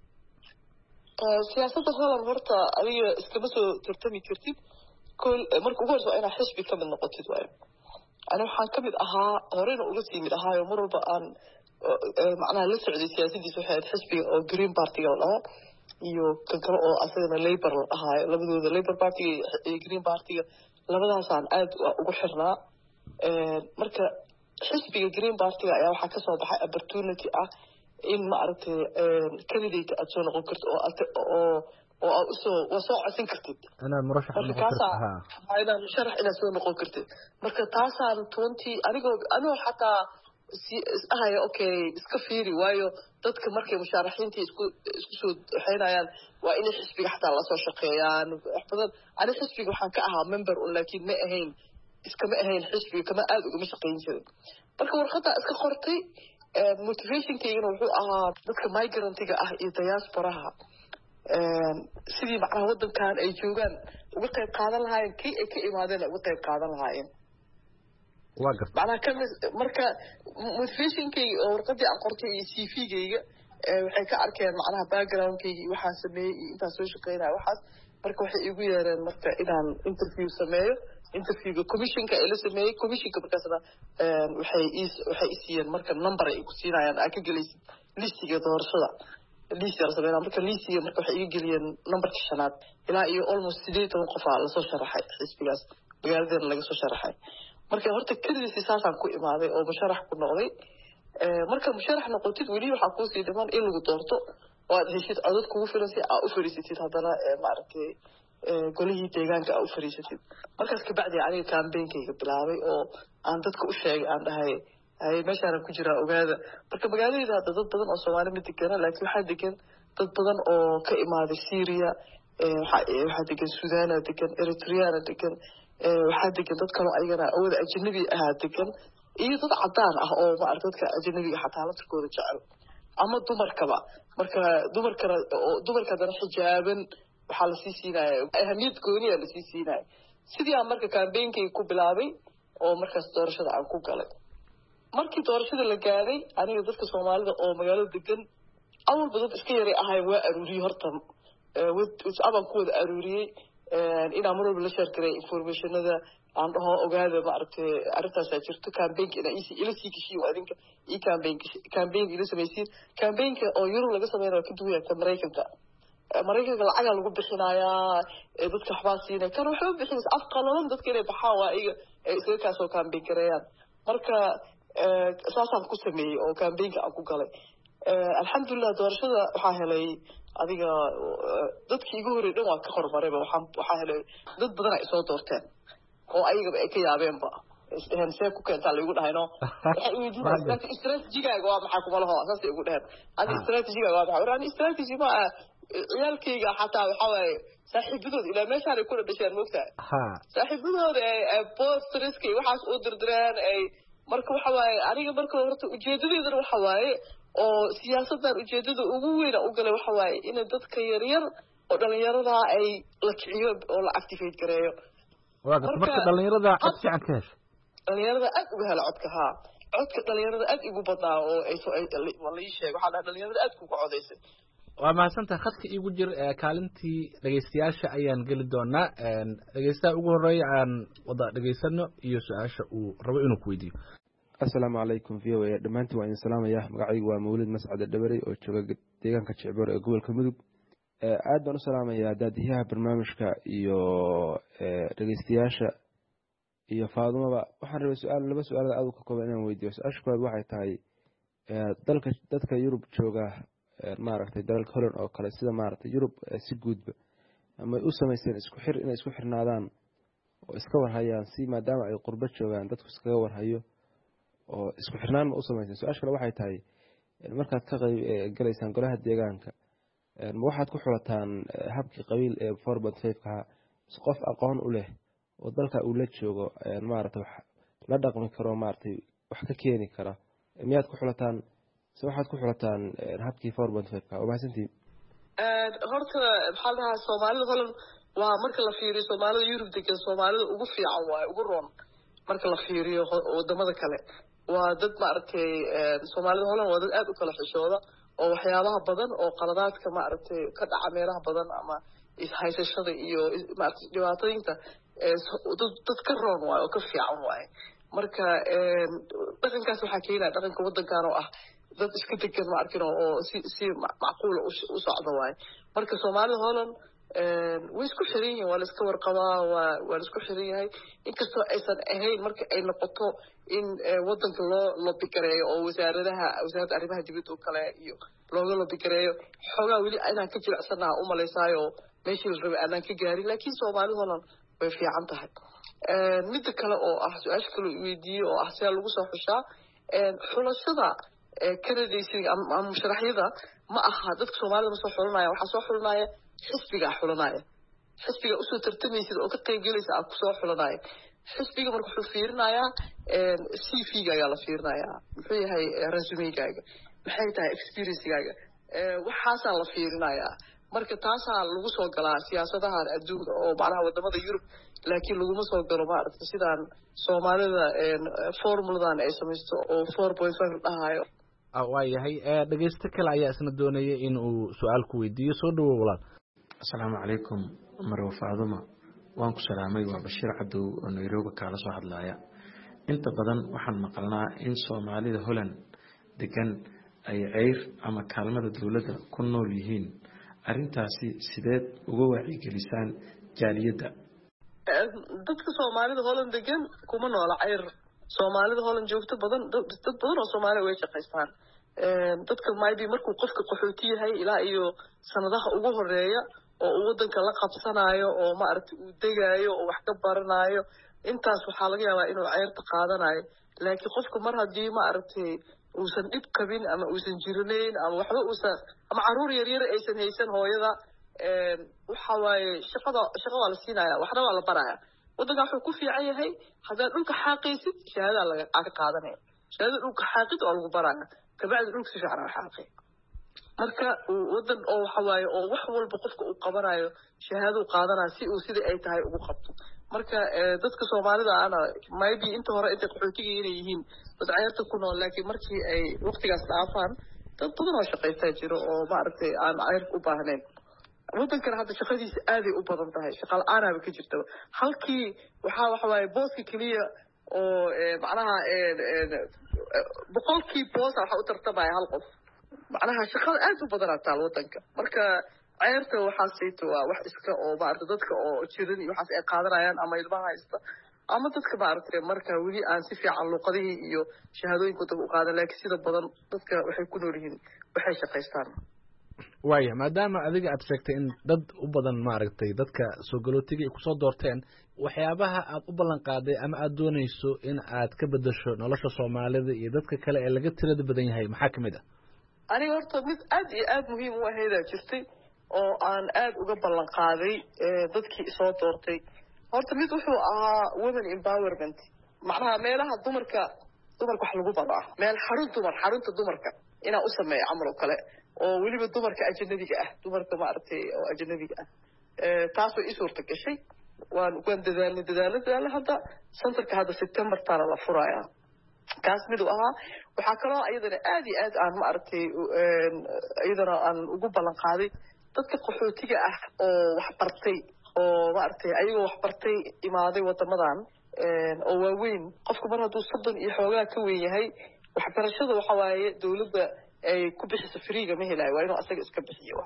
siyaasadda Holland horta adiga iskama soo tartami kartid marka ugu horeysa inaad xisbi ka mid noqotid waayo ana waxaan ka mid ahaa horeyna uga sii mid ahaayo mar walba aan macnaha la socday siyaasaddiisa waxay ahayd xisbiga oo Green Party-ga la dhaho iyo kan kale oo asagana Labour la dhahaayo labadooda Labour Party-ga iyo Green Party-ga labadaasaan aad ugu xirnaa marka xisbiga Green Party-ga ayaa waxaa kasoo baxay opportunity ah in maaragtay candidate aad soo noqon karto oo aad soo codsan kartid inaad murashax noqon kartid inaad musharax inaad soo noqon kartid marka taasaan 20 anigoo xataa ahaya okay iska fiiri waayo dadka markay musharaxiintii isku soo xeynayaan waa inay xisbiga xataa la soo shaqeeyaan wax badan ani xisbiga waxaan ka ahaa member laakiin ma ahayn iskama ahayn xisbiga kama aad ugama shaqeyn jirin marka warqadda iska qortay motivationkaygana wuxuu ahaa dadka migrantiga ah iyo diasporaha sidii macnaha waddankan ay joogaan uga qayb qaadan lahaayeen kii ay ka imaadeen uga qayb qaadan lahaayeen macnaha marka motivationkayga oo warqaddii aan qortay iyo CV-gayga waxay ka arkeen macnaha backgroundkayga iyo waxaan sameeyey iyo intaan soo shaqeynaya waxaas marka waxay igu yeereen marka inaan interview sameeyo interviewga commissionka ay la sameeyey commissionka markaasna waxay isiiyeen marka number ay ku siinayaan aad ka gelaysid listiga doorashada listiga la sameynaa marka listiga marka waxay iga geliyeen numberka 5aad ilaa iyo almost 18 qof aa lasoo sharaxay xisbigaas magaaladeena laga soo sharaxay marka horta kaligiis saasaan ku imaaday oo musharax ku noqday marka musharax noqotid weli waxaa kuusii dhiman in lagu doorto oo aad heshid codad kugu filan si aad u fariisatid haddana maaragtay golihii deegaanka aad u fariisatid markaas kabacdi aniga campaignka bilaabay oo aan dadka u sheegay aan dhahay meeshaan ku jiraa ogaada marka magaaladayda hadda dad badan oo Soomaali ma degana laakiin waxaa degan dad badan oo ka imaaday Syria waxaa degan suudana degan eritreana degan waxaa degan dad kaloo ayagana awooda ajnabi ahaa degan iyo dad cadaan ah oo maaragta dadka ajnabiga xataa laftirkooda jecel ama dumarkaba marka dumarka haddana xijaaban waxaa lasii siinaya ahamiyad gooniya lasii siinaya sidii aan marka campaignkai ku bilaabay oo markaas doorashada aan ku galay markii doorashada la gaaday aniga dadka soomaalida oo magaalada degan awalba dad iska yaray ahayn waa aruuriyey horta abaan ku wada aruuriyey inaan mar walba la sheergaray informationada aan dhaho ogaada maaragtay arrintaasaa jirto campaignka ina ila sii geshiin adinka io campaign ila samaysiin campaignka oo yurub laga sameynaya ka duwaya maraykanka lacagaa lagu bixinayaa dadka waxbaa siinaya kan waxba bixinaysa af qalalan dadka inay baxaan waa iga isaga kaasoo campaign gareeyaan marka saasaan ku sameeyey oo campaignka aan ku galay alxamdulilah doorashada waxaa helay adiga dadkii igu horey dhan waa ka horumarayba waxaa helay dad badan ay soo doorteen oo ayagaba ay ka yaabeenba isdheheen see ku keentaa laigu dhahayno waxay iweydiinaa strategigaaga waa maxaa kumalaho saasay igu dheheen adi strategigaaga waa maxaa ani strategy ma ah ciyaalkayga xataa waxaa waaye saaxiibadooda ilaa meeshaan ay ku dhadhasheen moogtahay saaxiibadooda bostriskay waxaas u dirdireen ay marka waxa waaye aniga marka horta ujeedadeedana waxa waaye oo siyaasadan ujeedada ugu weyna u galay waxa waaye in dadka yaryar oo dhalinyarada ay la kiciyo oo la activate gareeyo marka dhalinyarada cod fiican ka hesha dhalinyarada aad uga hela codka codka dhalinyarada aad igu badnaa oo la ii sheegay waxaa dhalinyarada aad kuga codaysay waa mahadsantaha khadka igu jir kaalintii dhegeystayaasha ayaan geli doonaa dhegeystaha ugu horeeya aan wada dhegeysano iyo su-aasha uu rabo inuu ku weydiiyo assalaamu calaykum v o a dhammaantiin waa idin salaamaya magacaygu waa mawlid mascade dhabarey oo jooga deegaanka jecboor ee gobolka mudug aad baan u salaamayaa daadiyaha barnaamijka iyo dhegeystayaasha iyo faadumaba waxaan rabay laba su-aalood aad u ka kooban inaan weydiiyo su-aasha koowaad waxay tahay dadka yurub jooga maaragtay dalalka holland oo kale sida maaragtay yurub si guudba ama u samaysteen inay isku xirnaadaan oo iska warhayaan si maadaama ay qurbo joogaan dadku iskaga warhayo oo isku xirnaan ma u samayseen su-aasha kale waxay tahay markaad ka galaysaan golaha deegaanka ma waxaad ku xulataan habkii qabiil ee forbadfafekaha mise qof aqoon u leh oo dalka uu la joogo maaragtay wax la dhaqmi karo maaragtay wax ka keeni kara miyaad ku xulataan mise waxaad ku xulataan habkii forbadfafeka waa mahadsantiin horta maxaa la dhahaa soomaalida holland waa marka la fiiriyo soomaalida yurub degan soomaalida ugu fiican waaye ugu roon marka la fiiriyo wadamada kale waa dad maaragtay soomaalida holland waa dad aad u kala xishooda oo waxyaabaha badan oo qaladaadka maaragtay ka dhaca meelaha badan ama ishaysashada iyo maaragtay dhibaatooyinka dad ka roon waaye oo ka fiican waaye marka dhaqankaas waxaa keenaya dhaqanka wadankan oo ah dad iska degan ma arkin oo si macquula u socda waaye marka soomaalida holland way isku xiran yihiin waa la iska warqabaa waa la isku xiran yahay inkastoo aysan ahayn marka ay noqoto in wadanka loo lobigareeyo oo wasaaradda arrimaha dibadda oo kale iyo looga lobigareeyo xoogaa weli inaan ka jilicsanaha u malaysaayo meeshii la rabay aanaan ka gaarin laakiin soomaalida holland way fiican tahay midda kale oo ah su-aasha kale weydiiyey oo ah sidaa lagu soo xushaa xulashada kanadaysiga ama musharaxyada ma aha dadka soomaalida ma soo xulanaya waxaa soo xulanaya xisbigaa xulanaya xisbiga usoo tartamaysid oo ka qayb gelaysa aa kusoo xulanaya xisbiga marka wuxuu fiirinayaa c v-gaagaa la fiirinayaa muxuu yahay resumegaaga maxay tahay experiencegaaga waxaasaa la fiirinayaa marka taasaa lagu soo galaa siyaasadahan adduunka oo macnaha wadamada yurub laakiin laguma soo galo maaragtay sidaan soomaalida formuladan ay samaysto oo 4.5 la dhahayo waa yahay dhegeysto kale ayaa isna doonayay in uu su-aal ku weydiiyo soo dhawow walaal asalaamu calaykum marwa faaduma waan ku salaamay waa bashiir cadow oo nairobi kaala soo hadlaya inta badan waxaan maqalnaa in soomaalida holland degan ay ceyr ama kaalmada dowladda ku nool yihiin arrintaasi sideed uga wacyigelisaan jaaliyadda dadka soomaalida holland degan kuma noola ceyr soomaalida holland joogto badan dad badan oo soomaaliya way shaqaystaan dadka maybe markuu qofka qaxooti yahay ilaa iyo sanadaha ugu horeeya oo uu wadanka la qabsanayo oo maaragtay uu degaayo oo wax ka baranayo intaas waxaa laga yaabaa inuu ceyrta qaadanayo laakiin qofka mar haddii maaragtay uusan dhib qabin ama uusan jiranayn ama waxba uusan ama caruur yaryar aysan haysan hooyada waxa waaye shaqada waa la siinaya waxna waa la baraya waddanka wuxuu ku fiican yahay haddaad dhulka xaaqaysid shahaada laga qaadanaya shahaada dhulka xaaqid oo lagu baraya kabacdi dhulka si fiican xaaqay marka waddan oo waxa waaye oo wax walba qofka uu qabanayo shahaado qaadanaya si uu sida ay tahay ugu qabto marka dadka Soomaalida ana maybe inta hore inta qaxootiga yihiin dad ciyaarta ku nool laakiin markii ay waqtigaas dhaafaan dad badan oo shaqaysta jiro oo maaragtay aan ciyaar u baahnayn waddankan hadda shaqadiisa aad ay u badan tahay shaqo la'aanaba ka jirta halkii waxa waaye booska kaliya oo macnaha boqolkii boos waxa u tartamaya hal qof macnaha shaqada aad u badan taal waddanka marka ciyaarta waxaa sayto waa wax iska oo maaragtay dadka oo jiran iyo waxaas ay qaadanayaan ama ilmaha haysta ama dadka maaragtay marka weli aan si fiican luqadihii iyo shahaadooyinkooda u qaadan laakiin sida badan dadka waxay ku nool yihiin waxay shaqaystaan waaya maadaama adiga aad sheegtay in dad u badan maaragtay dadka soo galootiga ay kusoo doorteen waxyaabaha aad u ballan qaaday ama aad doonayso in aad ka bedesho nolosha Soomaalida iyo dadka kale ee laga tirada badan yahay maxaa kamid ah aniga horta mid aad iyo aad muhiim u ahayd jirtay oo aan aad uga ballan qaaday dadkii soo doortay horta mid wuxuu ahaa women empowerment macnaha meelaha dumarka wax lagu baro meel xarunta dumarka inaa u sameeyo camal oo kale oo weliba dumarka ajnabiga ah dumarka maaragtay oo ajnabiga ah taasoo ii suurta gashay waan dadaalay hadda sanadka hadda September taana la furayaa kaas mid uu ahaa waxaa kaloo ayadana aad iyo aad aan maaragtay ayadana aan ugu ballan qaaday dadka qaxootiga ah oo wax bartay oo maaragtay ayagoo wax bartay imaaday wadamadan oo waaweyn qofku mar hadduu 30 iyo xoogaa ka weyn yahay waxbarashada waxa waaye dawladda ay ku bixiso freega ma helayo waa inuu asaga iska bixiyo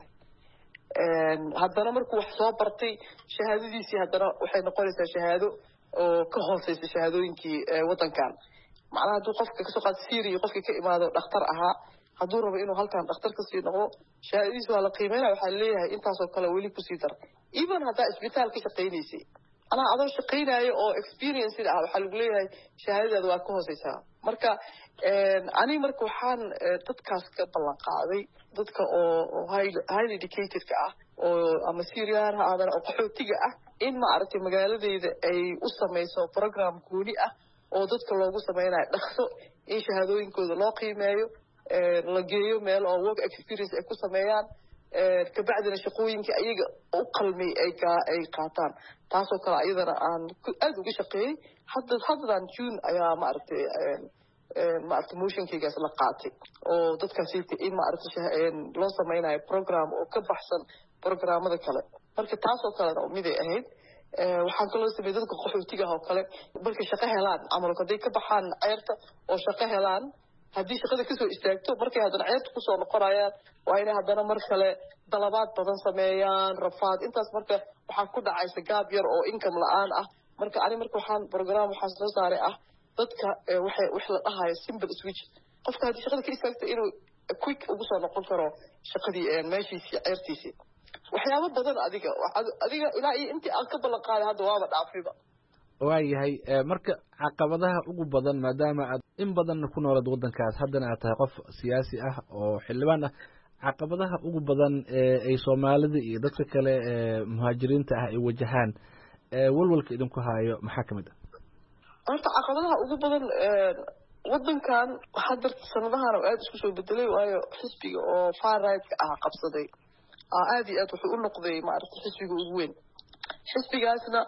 haddana markuu wax soo bartay shahaadadiisii haddana waxay noqonaysaa shahaado oo ka hooseysa shahaadooyinkii waddankan macnaha hadduu qofka kasoo qaad Syria qofka ka imaado dhakhtar ahaa hadduu rabo inuu halkan dhakhtar ka sii noqdo shahaadadiisa waa la qiimeynaya waxaa leeyahay intaasoo kale weli kusii dar even haddaa isbitaal ka shaqaynaysay anaa adoo shaqaynayo oo experience ah waxaa lagu leeyahay shahaadadaada waa ka hooseysaa marka ani marka waxaan dadkaas ka ballan qaaday dadka oo highly educated ka ah oo ama Syrian ha aadana oo qaxootiga ah in ma aragtay magaaladeeda ay u sameyso program gooni ah oo dadka loogu sameynayo dhaqso in shahaadooyinkooda loo qiimeeyo la geeyo meel oo work experience ay ku sameeyaan kabacdina shaqooyinka ayaga u qalmay ay qaataan taasoo kale ayadana aan aad uga shaqeeyay haddan June ayaa maaragtay motionkaygaas la qaatay oo dadkaas in maaragtay loo sameynayo program oo ka baxsan programmada kale marka taasoo kalena miday ahayd waxaan kaloo sameeyay dadka qaxootiga oo kale markay shaqo helaan amal haday ka baxaan ceerta oo shaqo helaan haddii shaqada kasoo istaagto markay haddana ceerta kusoo noqonayaan waa inay haddana mar kale dalabaad badan sameeyaan rafaad intaas marka waxaa ku dhacaysa gaab yar oo income la-aan ah marka ani marka waxaan soo saaray ah dadka wax la dhahayo simple switch qofka haddii shaqada ka istaagto inuu quick ugu soo noqon karo shaqadii meeshiisii ceertiisii waxyaabo badan adiga ilaa iyo intii aan ka ballan qaaday hadda waaba dhaafayba waayahay marka caqabadaha ugu badan maadaama aad in badan ku noolad waddankaas haddana aad tahay qof siyaasi ah oo xildhibaan ah caqabadaha ugu badan ay Soomaalida iyo dadka kale muhaajiriinta ah ay wajahaan walwalka idinku haayo maxaa kamid ah horta caqabadaha ugu badan waddankan hadda sanadahan aad isku soo bedelay waayo xisbiga oo far right ah qabsaday aad iyo aad wuxuu u noqday maaragtay xisbiga ugu weyn xisbigaasna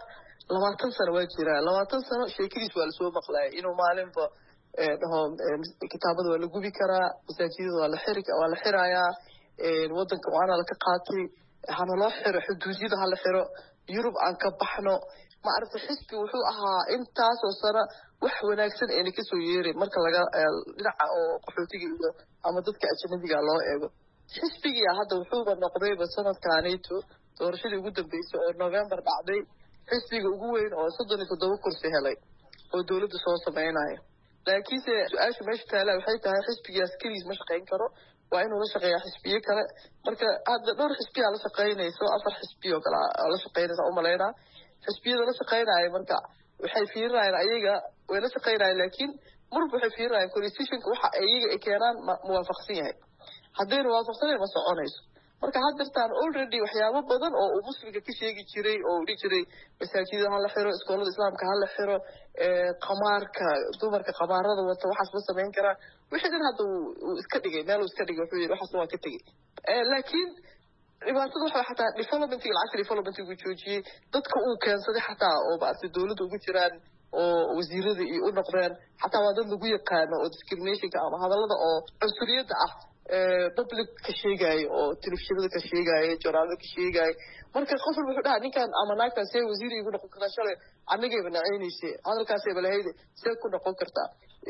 20 sano waa jira 20 sano sheekadiis waa la soo maqlay inuu maalinba dhaho kitaabada waa la gubi karaa masaajidada waa la xirayaa waddanka waana la ka qaatay hana loo xiro xuduudiyada hala xiro Yurub aan ka baxno maaragtay xisbi wuxuu ahaa intaasoo sano wax wanaagsan ee ka soo yeeray marka laga dhinaca oo qaxootiga iyo ama dadka ajnabiga loo eego xisbiga hadda wuxuu noqday sanadkaanito doorashadii ugu dambeysay oo November dhacday xisbiga ugu weyn oo 37 kursi helay oo dawladda soo sameeyay laakiin su'aasha meesha taala waxay tahay xisbigaas kaliis ma shaqeyn karo waa inuu la shaqeeyo xisbiye kale marka hadda dhowr xisbiya la shaqeynayso 4 xisbiyo kale la shaqeynaysa u maleynaa xisbiyada la shaqeynaayo marka waxay fiirinayaan ayaga way la shaqeynayaan laakiin marba waxay fiirinayaan constitutionka waxa ayaga ay keenaan muwaafaqsan yahay haddii muwaafaqsan ma soconayso marka haddartaan already waxyaabo badan oo uu muslimka ka sheegi jiray oo uu dhihi jiray masaajida ha la xiro iskoolada islaamka ha la xiro qamaarka dumarka qamaarada wata waxaas ma samayn karaa wixii dhan hadda uu iska dhigay meel uu iska dhigay wuxuu yidhi waxaas waa ka tegey laakiin dhibaatada waxa xataa developmentiga lacagta developmentigu joojiyey dadka uu keensaday xataa oo maaragtay dowladda ugu jiraan oo wasiirada iyo u noqdeen xataa waa dad lagu yaqaano oo discriminationka ama hadallada oo cunsuriyadda ah public ka sheegaayo oo telefishinada ka sheegaayo joornaalada ka sheegaayo marka qof walba wuxuu dhahaa ninkan ama naagtan see wasiir igu noqon kartaa shalay annagayba nacaynayse hadalkaasayba lahayd see ku noqon kartaa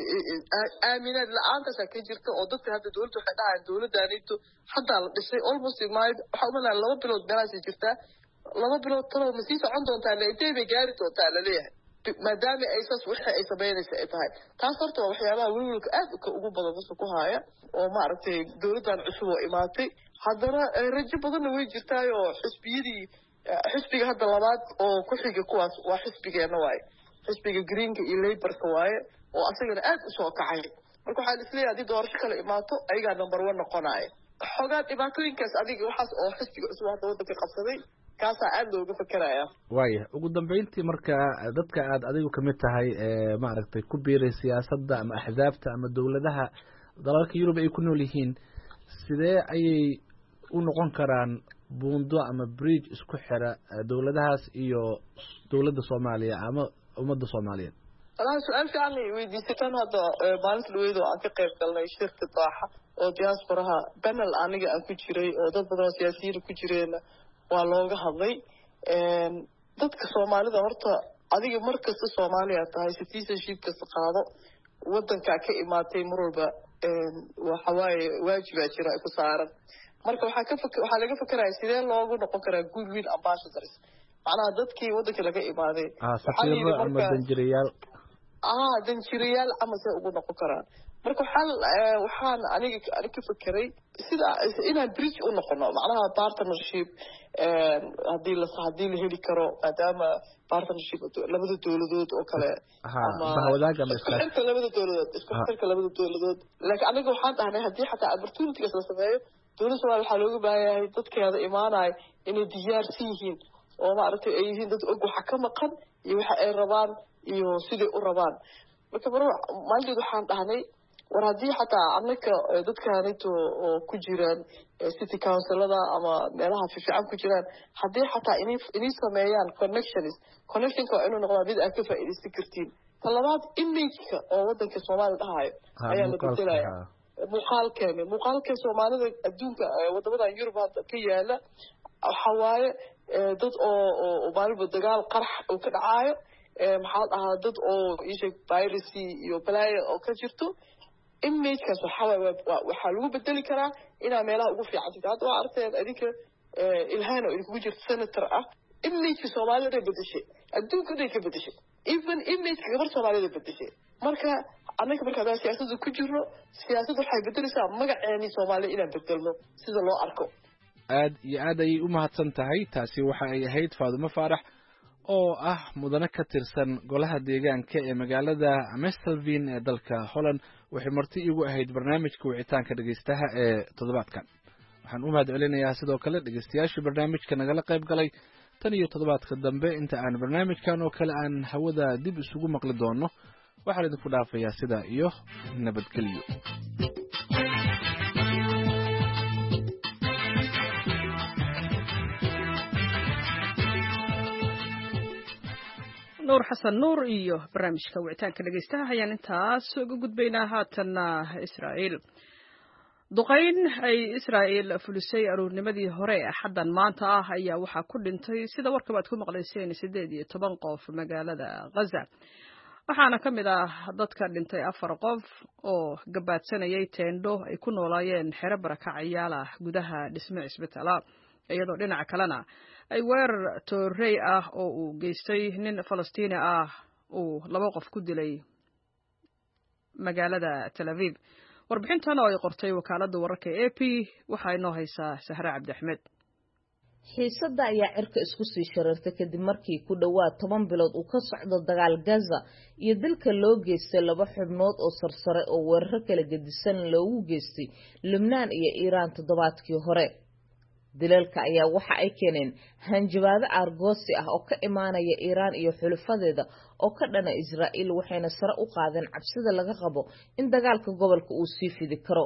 aaminaad la-aantaasa ka jirta oo dadka hadda dowladda waxay dhahayaan dowladdaanito haddaa la dhisay almost waxaa umalaha 2 bilood meelaasay jirtaa 2 bilood talow ma sii socon doontaa le intay bay gaari doontaa laleeyahay maadaama ay saas wixii ay samaynaysa ay tahay taas horta waa waxyaabaha welwelka aad ugu badan dadka ku haaya oo maaragtay dowladdan cusub oo imaatay haddana rajo badanna way jirtaayoo xisbiga hadda labaad oo ku xiga kuwaas waa xisbigeena waaye xisbiga greenka iyo laborka waaye oo asagana aad usoo kacay marka waxaa isleeyahay haddii doorasho kale imaato ayagaa number 1 noqonaya xogaa dhibaatooyinkaas adiga waxaas oo xisbiga cusub hadda waddanka qabsaday kaasaa aad looga fakeraya waaya ugu dambeyntii marka dadka aad adigu kamid tahay maaragtay ku biiray siyaasadda ama axzaabta ama dowladaha dalalka Yurub ay ku nool yihiin sidee ayay u noqon karaan buundo ama bridge isku xira dowladahaas iyo dowladda Soomaaliya ama ummadda Soomaaliyeed su'aal fiican ay weydiisatan hadda maalinta dhaweyd oo aan ka qayb galnay shirka Daaxa oo diasporaha panel aniga aan ku jiray oo dad badan oo siyaasiyiin ku jireen waa looga hadlay dadka Soomaalida horta adiga markasta Soomaaliya tahay citizenship kasta qaado waddanka ka imaatay mar walba waxa waaye waajibaa jira ku saaran marka waxaa laga fikirayaa sidee loogu noqon karaa goodwill ambassadors macnaha dadkii waddanka laga imaaday safiiro ama danjirayaal ama see ugu noqon karaan marka waxaan aniga ka fikiray sida inaan bridge u noqono macnaha partnership haddii la heli karo maadaama partnership labada dowladood oo kale isku xirka labada dowladood laakiin aniga waxaan dhahnay haddii xataa opportunities la sameeyo dowladda Soomaaliya waxaa looga baahan yahay dadkeeda imaanaya inay diyaarsan yihiin oo maaragtay ay yihiin dad og waxa ka maqan iyo waxa ay rabaan iyo siday u rabaan marka maalinteed waxaan dhahnay war haddii xataa annaka dadkaanito oo ku jiraan city councilada ama meelaha fiican ku jiraan haddii xataa inay sameeyaan connectionka waa inuu noqdaa mid aad ka faa'iidaysan kartiin talabaad imageka oo waddanka Soomaaliya dhahayo ayaa la bedelaya muuqaalka Soomaalida adduunka wadamada Yurub hadda ka yaala waxa waaye dad oo maalinba dagaal qarax oo ka dhacayo maxaa dhahaa dad oo isheeg piracy iyo balaayo oo ka jirto imagekaas waxaa lagu bedeli karaa inaa meelaha ugu fiican jirta hadda waa aragteen adinka ilhaan oo idinkugu jirta senator ah imageka Soomaalida ay bedeshay adduunka dhan ka bedeshay even imageka gabar Soomaalida bedeshay marka annaga marka hadaan siyaasadda ku jirno siyaasadda waxay bedelaysaa magaceeni Soomaaliya inaan bedelno sida loo arko aad iyo aad ayay u mahadsan tahay taasi waxa ay ahayd Faadumo Faarax oo ah mudane ka tirsan golaha deegaanka ee magaalada Amstelveen ee dalka Holland waxay marti igu ahayd barnaamijka wicitaanka dhageystaha ee toddobaadkan waxaan u mahadcelinayaa sidoo kale dhageystayaashii barnaamijka nagala qayb galay tan iyo toddobaadka dambe inta aan barnaamijkan oo kale aan hawada dib isugu maqli doono waxaan idinku dhaafayaa sidaa iyo nabadgelyo nuur xasan nuur iyo barnaamijka wicitaanka dhageystaha ayaan intaas uga gudbaynaa haatanna Israa'iil duqayn ay Israa'iil fulisay aroornimadii hore xaddan maanta ah ayaa waxaa ku dhintay sida warkaba aad ku maqlayseen 18 qof magaalada Gaza waxaana ka mid ah dadka dhintay 4 qof oo gabaadsanayay teendho ay ku noolaayeen xero barakacayaal ah gudaha dhisme isbitaala iyadoo dhinaca kalena ay weerar toorey ah oo uu geystay nin Falastiini ah uu 2 qof ku dilay magaalada Tel Aviv warbixintan oo ay qortay wakaaladda wararka AP waxay noo haysaa Sahra Cabdi Axmed xiisadda ayaa cirka isku sii sharartay kadib markii ku dhawaad 10 bilood uu ka socdo dagaal Gaza iyo dilka loo geystay 2 xubnood oo sarsare oo weerar kala gedisan loogu geystay Lebanon iyo Iran toddobaadkii hore dilalka ayaa waxa ay keeneen hanjabaado aargoosi ah oo ka imaanaya Iiraan iyo xulafadeeda oo ka dhana Israa'iil waxayna sare u qaadeen cabsida laga qabo in dagaalka gobolka uu sii fidi karo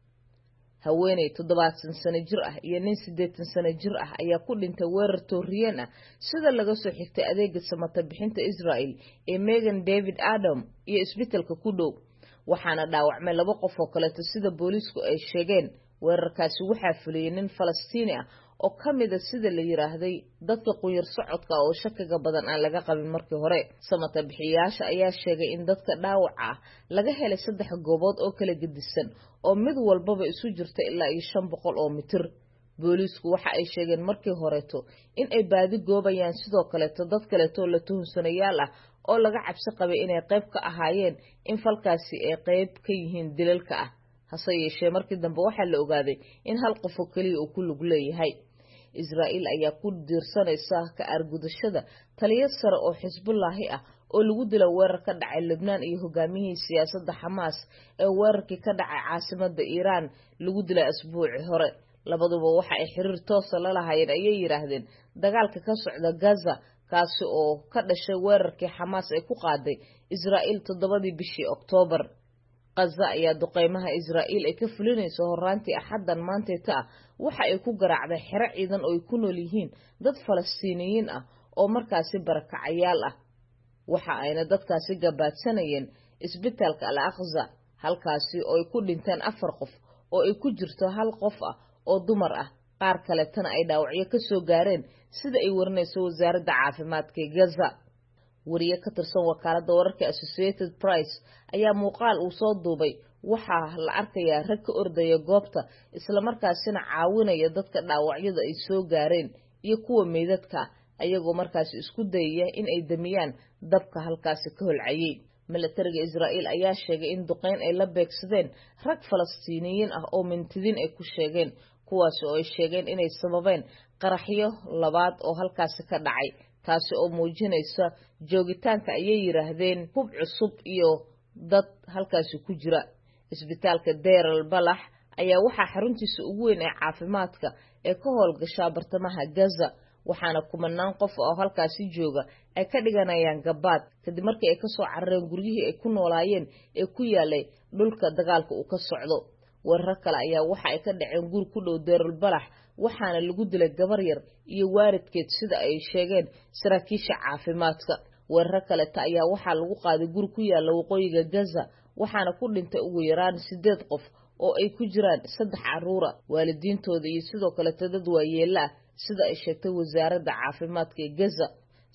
haweeney 70 sano jir ah iyo nin 80 sano jir ah ayaa ku dhintay weerar tooriyeen ah sida laga soo xigtay adeega samata bixinta Israa'iil ee Megan David Adam iyo isbitaalka ku dhow waxaana dhaawacmay 2 qof oo kale sida booliisku ay sheegeen weerarkaasi waxaa fuliyay nin Falastiini ah oo kamid ah sida la yiraahday dadka qoyar socodka oo shakaga badan aan laga qabin markii hore samata bixiyaasha ayaa sheegay in dadka dhaawaca ah laga helay 3 goobood oo kala gedisan oo mid walbaba isu jirta ilaa 500 oo mitir booliisku waxa ay sheegeen markii horeeto in ay baadi goobayaan sidoo kale dad kale oo la tuhunsanayaal ah oo laga cabsi qabay inay qayb ka ahaayeen in falkaasi ay qayb ka yihiin dilalka ah hase yeeshee markii dambe waxaa la ogaaday in hal qof oo kaliya uu ku lug leeyahay Israa'iil ayaa ku diirsanaysa ka argudashada taliye sare oo Xisbullaahi ah oo lagu dilay weerar ka dhacay Lebanon iyo hogaamiyihii siyaasadda Xamaas ee weerarkii ka dhacay caasimadda Iiraan lagu dilay asbuuci hore labaduba waxa ay xiriir toos ah la lahaayeen ayay yiraahdeen dagaalka ka socda Gaza kaasi oo ka dhashay weerarkii Xamaas ay ku qaaday Israa'iil 7 bishii Oktoobar Gaza ayaa duqeymaha Israa'iil ay ka fulinayso horaantii Axaddan maanteeta waxa ay ku garaacday xero ciidan oo ay ku nool yihiin dad Falastiiniyiin ah oo markaasi barakacayaal ah waxa ayna dadkaasi gabaadsanayeen isbitaalka Al-Aqsa halkaasi oo ay ku dhinteen 4 qof oo ay ku jirto hal qof ah oo dumar ah qaar kale tan ay dhaawacyo ka soo gaareen sida ay warinayso wasaaradda caafimaadka ee Gaza wariye ka tirsan wakaaladda wararka Associated Press ayaa muuqaal uu soo duubay waxa la arkayaa rag ka ordaya goobta isla markaasina caawinaya dadka dhaawacyada ay soo gaareen iyo kuwa meedadka ayagoo markaas isku dayaya in ay damiyaan dabka halkaasi ka holcayay militariga Israa'iil ayaa sheegay in duqeyn ay la beegsadeen rag Falastiiniyiin ah oo mintidiin ay ku sheegeen kuwaas oo ay sheegeen inay sababeen qaraxyo labaad oo halkaasi ka dhacay taasi oo muujinaysa joogitaanka ayay yiraahdeen hub cusub iyo dad halkaasi ku jira isbitaalka Deir al-Balah ayaa waxa xaruntiisa ugu weyn ee caafimaadka ee ka howlgasha bartamaha Gaza waxaana kumanaan qof oo halkaasi jooga ay ka dhiganayaan gabaad kadib markii ay ka soo carareen guryihii ay ku noolaayeen ee ku yaalay dhulka dagaalka uu ka socdo weerar kale ayaa waxa ay ka dhaceen guri ku dhow Deir al-Balah waxaana lagu dilay gabar yar iyo waalidkeed sida ay sheegeen saraakiisha caafimaadka weerar kale ayaa waxa lagu qaaday guri ku yaala waqooyiga Gaza waxaana ku dhintay ugu yaraan 8 qof oo ay ku jiraan 3 caruur waalidiintooda iyo sidoo kale dad waayeela sida ay sheegtay wasaaradda caafimaadka ee Gaza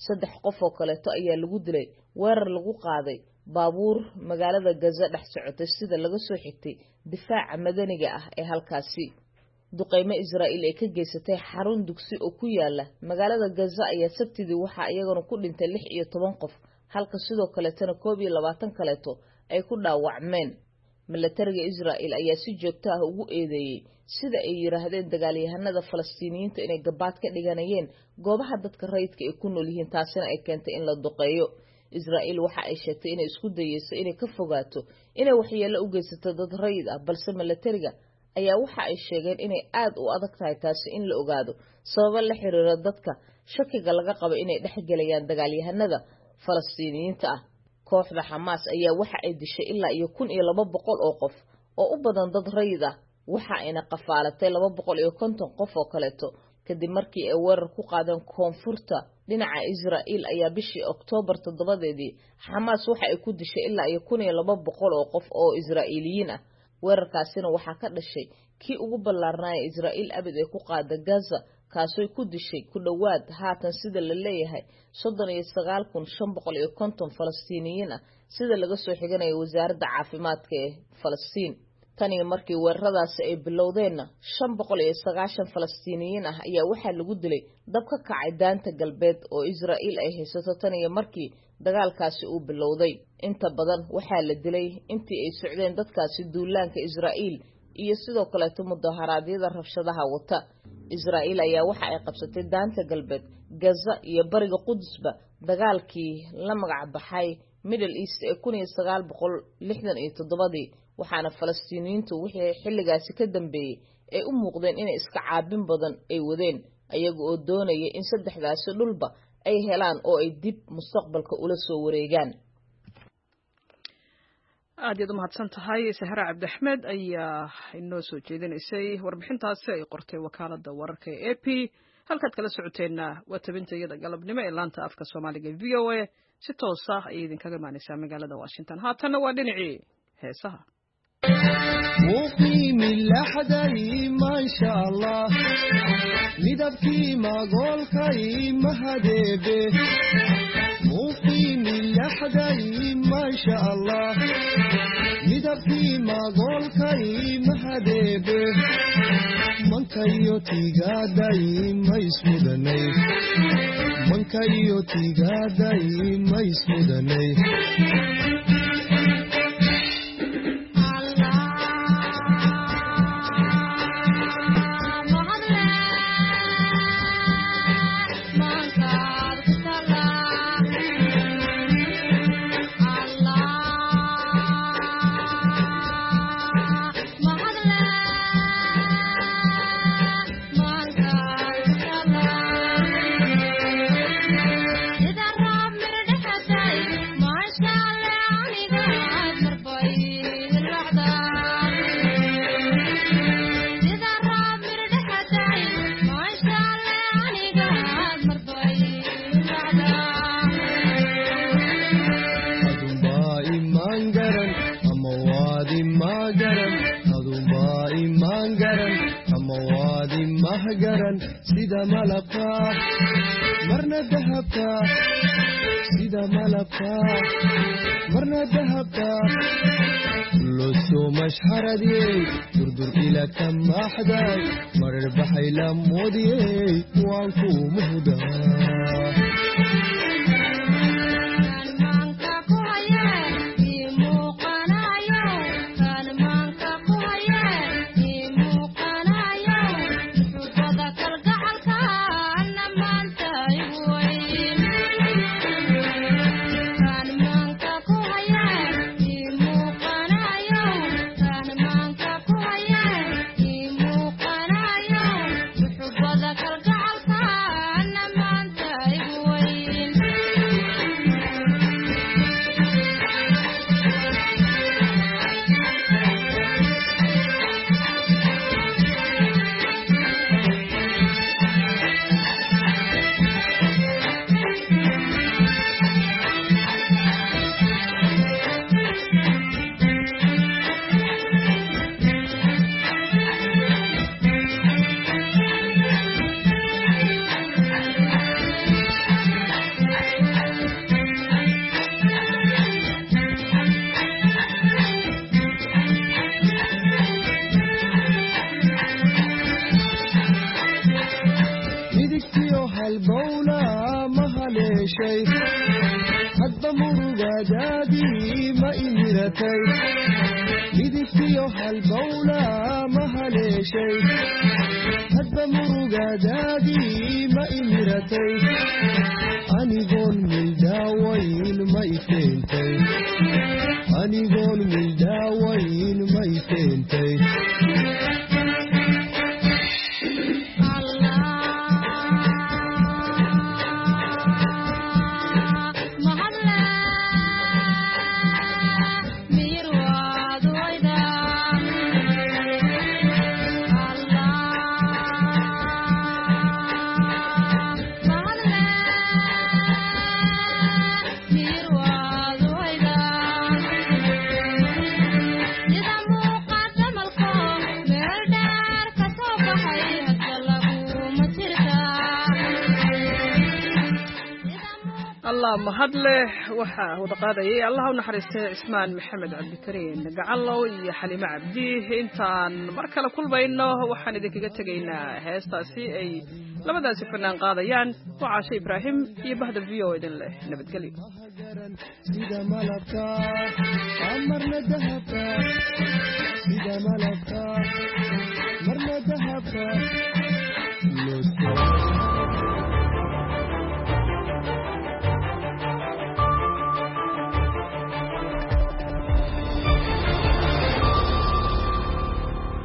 3 qof oo kale ayaa lagu dilay weerar lagu qaaday baabuur magaalada Gaza dhex socotay sida laga soo xigtay difaaca madaniga ah ee halkaasi duqeymo Israa'iil ay ka geysatay xarun dugsi oo ku yaala magaalada Gaza ayaa sabtidii waxa iyaguna ku dhintay 16 qof halka sidoo kale tan 22 kale ay ku dhaawacmeen militariga Israa'iil ayaa si joogto ah ugu eedeeyay sida ay yiraahdeen dagaalyahanada Falastiiniyiinta inay gabaad ka dhiganayeen goobaha dadka rayidka ay ku nool yihiin taasina ay keentay in la duqeeyo Israa'iil waxa ay sheegtay inay isku dayayso inay ka fogaato inay waxyeello u geysato dad rayid ah balse militariga ayaa waxa ay sheegeen inay aad u adag tahay taasi in la ogaado sabab la xiriira dadka shakiga laga qabo inay dhexgalayaan dagaalyahanada Falastiiniyiinta ah kooxda Xamaas ayaa waxa ay dishay ilaa 1200 oo qof oo u badan dad rayid ah waxa ayna qafaalatay 250 qof oo kale kadib markii ay weerar ku qaadeen koonfurta dhinaca Israa'iil ayaa bishii Oktoobar 7deedii Xamaas waxa ay ku dishay ilaa 1200 oo qof oo Israa'iiliyiin ah weerarkaasina waxa ka dhashay kii ugu ballaarnaa Israa'iil abad ee ku qaada Gaza kaasoo ku dishay ku dhawaad haatan sida la leeyahay 39550 Falastiiniyiin ah sida laga soo xiganayo wasaaradda caafimaadka ee Falastiin tani markii weeraradaasi ay bilowdeen 590 Falastiiniyiin ah ayaa waxa lagu dilay dab ka kacay daanta galbeed oo Israa'iil ay haysato tani markii dagaalkaasi uu bilowday inta badan waxa la dilay intii ay socdeen dadkaasi duulaanka Israa'iil iyo sidoo kale mudaharaadyada rabshadaha wata Israa'iil ayaa waxa ay qabsatay daanta galbeed Gaza iyo bariga Qudusba dagaalkii la magac baxay Middle East ee 1967 waxaana falastiiniyiintu wixii xilligaasi ka dambeeyey ay u muuqdeen inay iska caabin badan ay wadeen ayaga oo doonaya in saddexdaasi dhulba ay helaan oo ay dib mustaqbalka ula soo wareegaan. aad iyo mahadsan tahay Sahra Cabdixmed ayaa inoo soo jeedinaysay warbixintaasi ay qortay wakaaladda wararka ee AP halkaad kala socoteena waa tabintayada galabnimo ee laanta afka Soomaaliga VOA si toos ah ay idinkaga imaanaysaa magaalada Washington haatana waa dhinacii heesaha وقيم اللحدي ما شاء الله مدبكي ما قول كي مهدبه وقيم اللحدي ما شاء الله مدبكي ما قول كي مهدبه من كيوتي قادي ما يسمدني من كيوتي قادي ما يسمدني sida malabka marna dahabka sida malabka marna dahabka loo mashharadiyay durdur ila kamaxday marar baxay la moodiyay waan ku muhdaa mahadle waxa wada qaadayay allah u naxariistay Ismaan Maxamed Cabdikariin Gacallow iyo Xalima Cabdi intaan mar kale kulmayno waxaan idinkaga tagaynaa heestaasi ay labadaasi fanaan qaadayaan Caasha Ibraahim iyo Bahda VO idin leh nabadgelyo sida malabka marna dahabka sida malabka marna dahabka